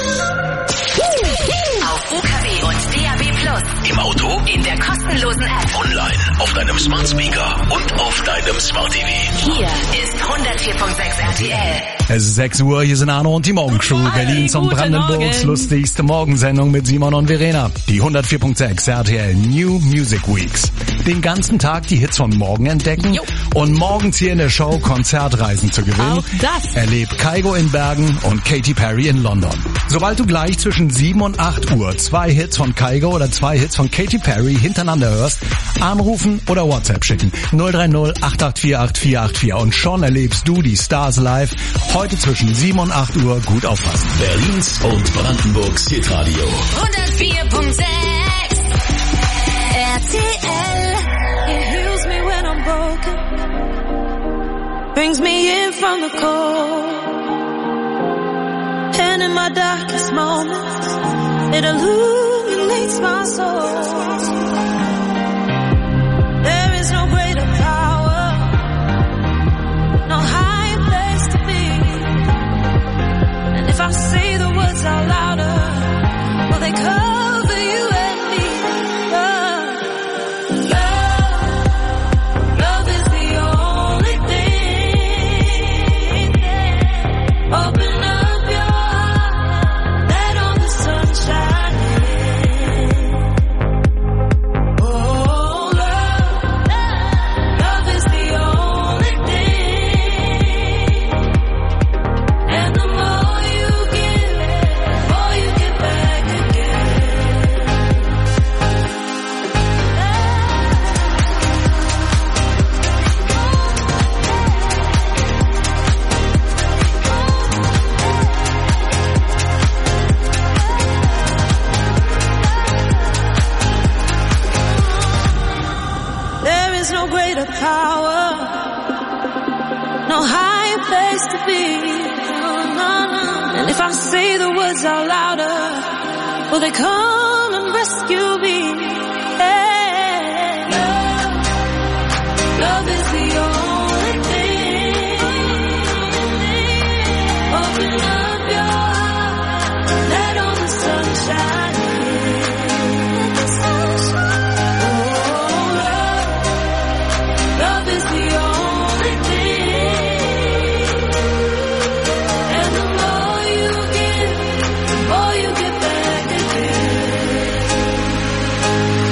Auf U K W und D A B Plus. Im Auto, In der kostenlosen App. online, auf deinem Smart Speaker und auf deinem Smart T V. Hier ist hundertvier Komma sechs R T L. Es ist sechs Uhr, hier sind Arno und die Morgencrew, Berlins und Brandenburgs lustigste Morgensendung mit Simon und Verena. Die hundertvier Komma sechs R T L New Music Weeks. Den ganzen Tag die Hits von morgen entdecken jo. und morgens hier in der Show Konzertreisen zu gewinnen. Auch das. Erlebt Kygo in Bergen und Katy Perry in London. Sobald du gleich zwischen sieben und acht Uhr zwei Hits von Kygo oder zwei Hits von Katy Perry hintereinander hörst, anrufen oder WhatsApp schicken. null drei null acht acht vier acht vier acht vier und schon erlebst du die Stars live. Heute zwischen sieben und acht Uhr gut aufpassen. Berlins und Brandenburgs Hitradio. hundertvier Komma sechs R T L. It heals me when I'm broken, brings me in from the cold, and in my darkest moments, it illuminates my soul. There is no greater power, no higher place to be, and if I say the words out louder, will they cover you and me? Love, love, love is the only thing. Open up your heart, let all the sun shine in. Oh, love, love is the only thing. And the more you give, the more you get back again. There is no greater power, no higher place to be. And if I say the words out louder, will they come and rescue me? Hey. Love, love is the only thing. Open up your heart, let all the sun shine in. Oh, love, love is the only thing. And the more you give, the more you get back again.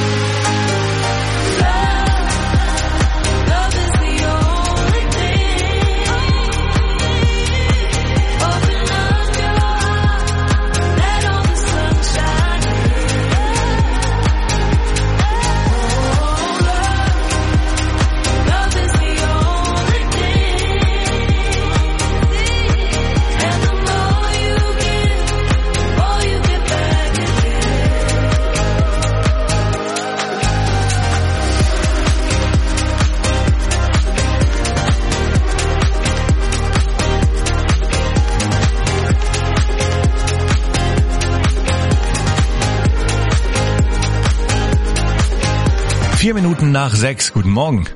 Vier Minuten nach sechs. Guten Morgen.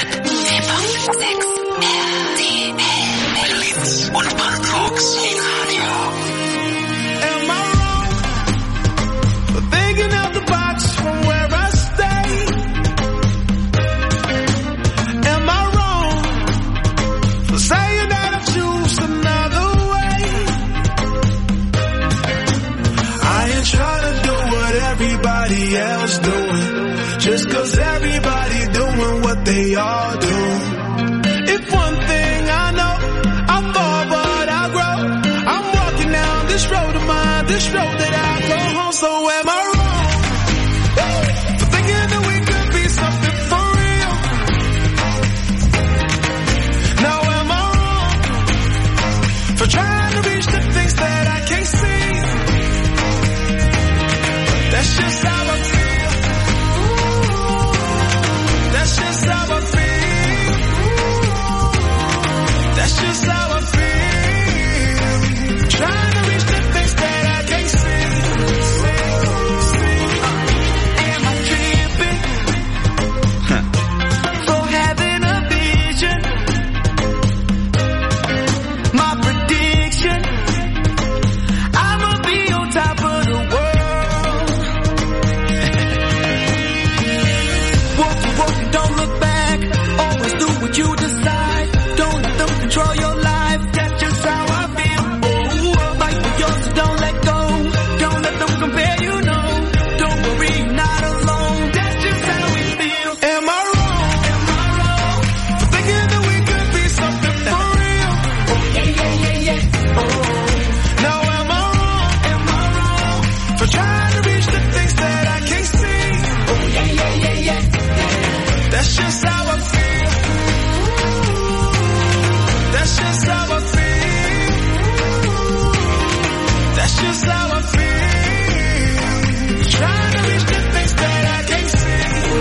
Berlins und Brandenburgs Radio. Am I wrong for thinking out the box from where I stay? Am I wrong for saying that I choose another way? I ain't trying to do what everybody else doing, just cause everybody doing what they all do. If one thing I know, I fall but I grow. I'm walking down this road of mine, this road that I go home. So am I wrong for thinking that we could be something for real? Now am I wrong for trying to reach the things that I can't see? That's just how I feel. That's just how I feel. That's just how I feel. Trying to reach the things that I can't see. Am I tripping for having a vision? My prediction, I'ma be on top of the world. Walk to walk and don't look back. Always do what you decide. Don't let them control your life. That's just how I feel. Oh, fight for yours, so don't let go. Don't let them compare you, no. Don't worry, you're not alone. That's just how we feel. Am I wrong? Am I wrong for thinking that we could be something for real? Oh yeah, yeah, yeah, yeah. Oh. Now am I wrong? Am I wrong for trying to reach the things that I can't see? Oh yeah, yeah, yeah, yeah. That's just how I feel. That's just how I feel. That's just how I feel. Trying to reach the things that I can't see.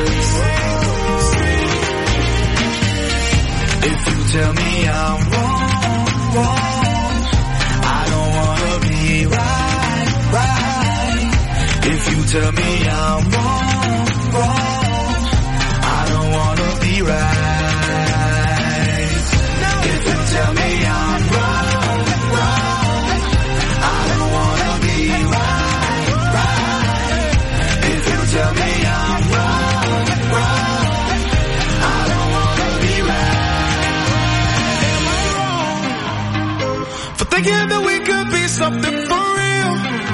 If you tell me I'm wrong, wrong, I don't wanna be right, right. If you tell me I'm wrong, wrong, I don't wanna be right. If you tell me I'm wrong, wrong, I don't wanna be right, right. If you tell me I'm wrong, wrong, I don't wanna be right. Am I wrong for thinking that we could be something for real?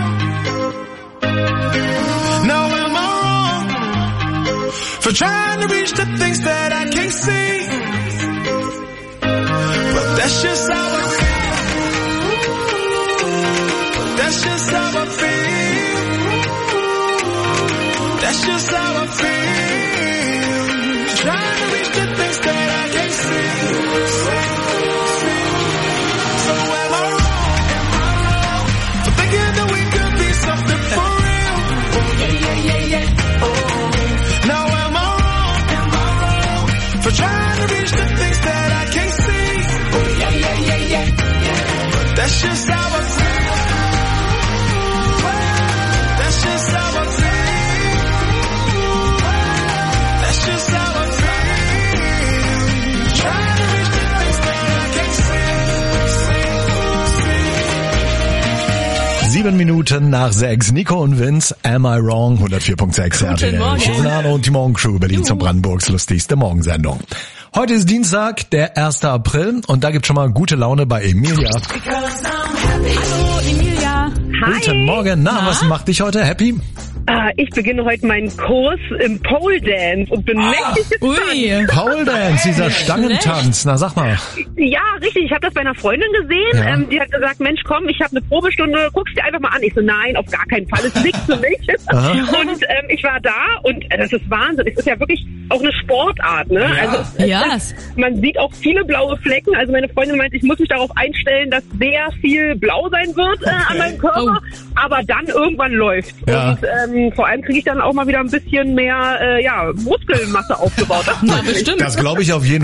Now am I wrong for trying to reach the things that I can't see? But that's just how I feel. That's just how I feel. That's just how I feel. Trying to reach the things that I can't see. So am I wrong? Am I wrong for thinking that we could be something for real? Oh yeah, yeah, yeah, yeah. Oh. Now am I wrong? Am I wrong for trying to reach the things that I can't see? Oh yeah, yeah, yeah, yeah, yeah. That's just how I feel. That's just how I feel. That's just how I feel. Trying to reach the things that I can't see. Sieben Minuten nach sechs. Nico und Vince, Am I Wrong? hundertvier Komma sechs R T L. Morgen. Journal und die Morgenshow, Berlins und Brandenburgs lustigste Morgensendung. Heute ist Dienstag, der erster April, und da gibt's schon mal gute Laune bei Emilia. Hallo, Emilia. Guten Morgen. Na, Na? was macht dich heute happy? Ah, ich beginne heute meinen Kurs im Pole Dance und bin mächtig gespannt. Pole Dance, dieser Stangentanz. Na, sag mal. Ja, richtig. Ich habe das bei einer Freundin gesehen. Ja. Ähm, die hat gesagt, Mensch, komm, ich habe eine Probestunde, guck's dir einfach mal an. Ich so, nein, auf gar keinen Fall. Das ist nichts für mich. Aha. Und ähm, ich war da und äh, das ist Wahnsinn. Es ist ja wirklich auch eine Sportart, ne? Ja. Also es, Ja. es, man sieht auch viele blaue Flecken. Also meine Freundin meint, ich muss mich darauf einstellen, dass sehr viel blau sein wird äh, an meinem Körper. Aber dann irgendwann läuft. Ja. Und ähm, vor allem kriege ich dann auch mal wieder ein bisschen mehr äh, ja, Muskelmasse aufgebaut. Das, Na, bestimmt. Das glaube ich auf jeden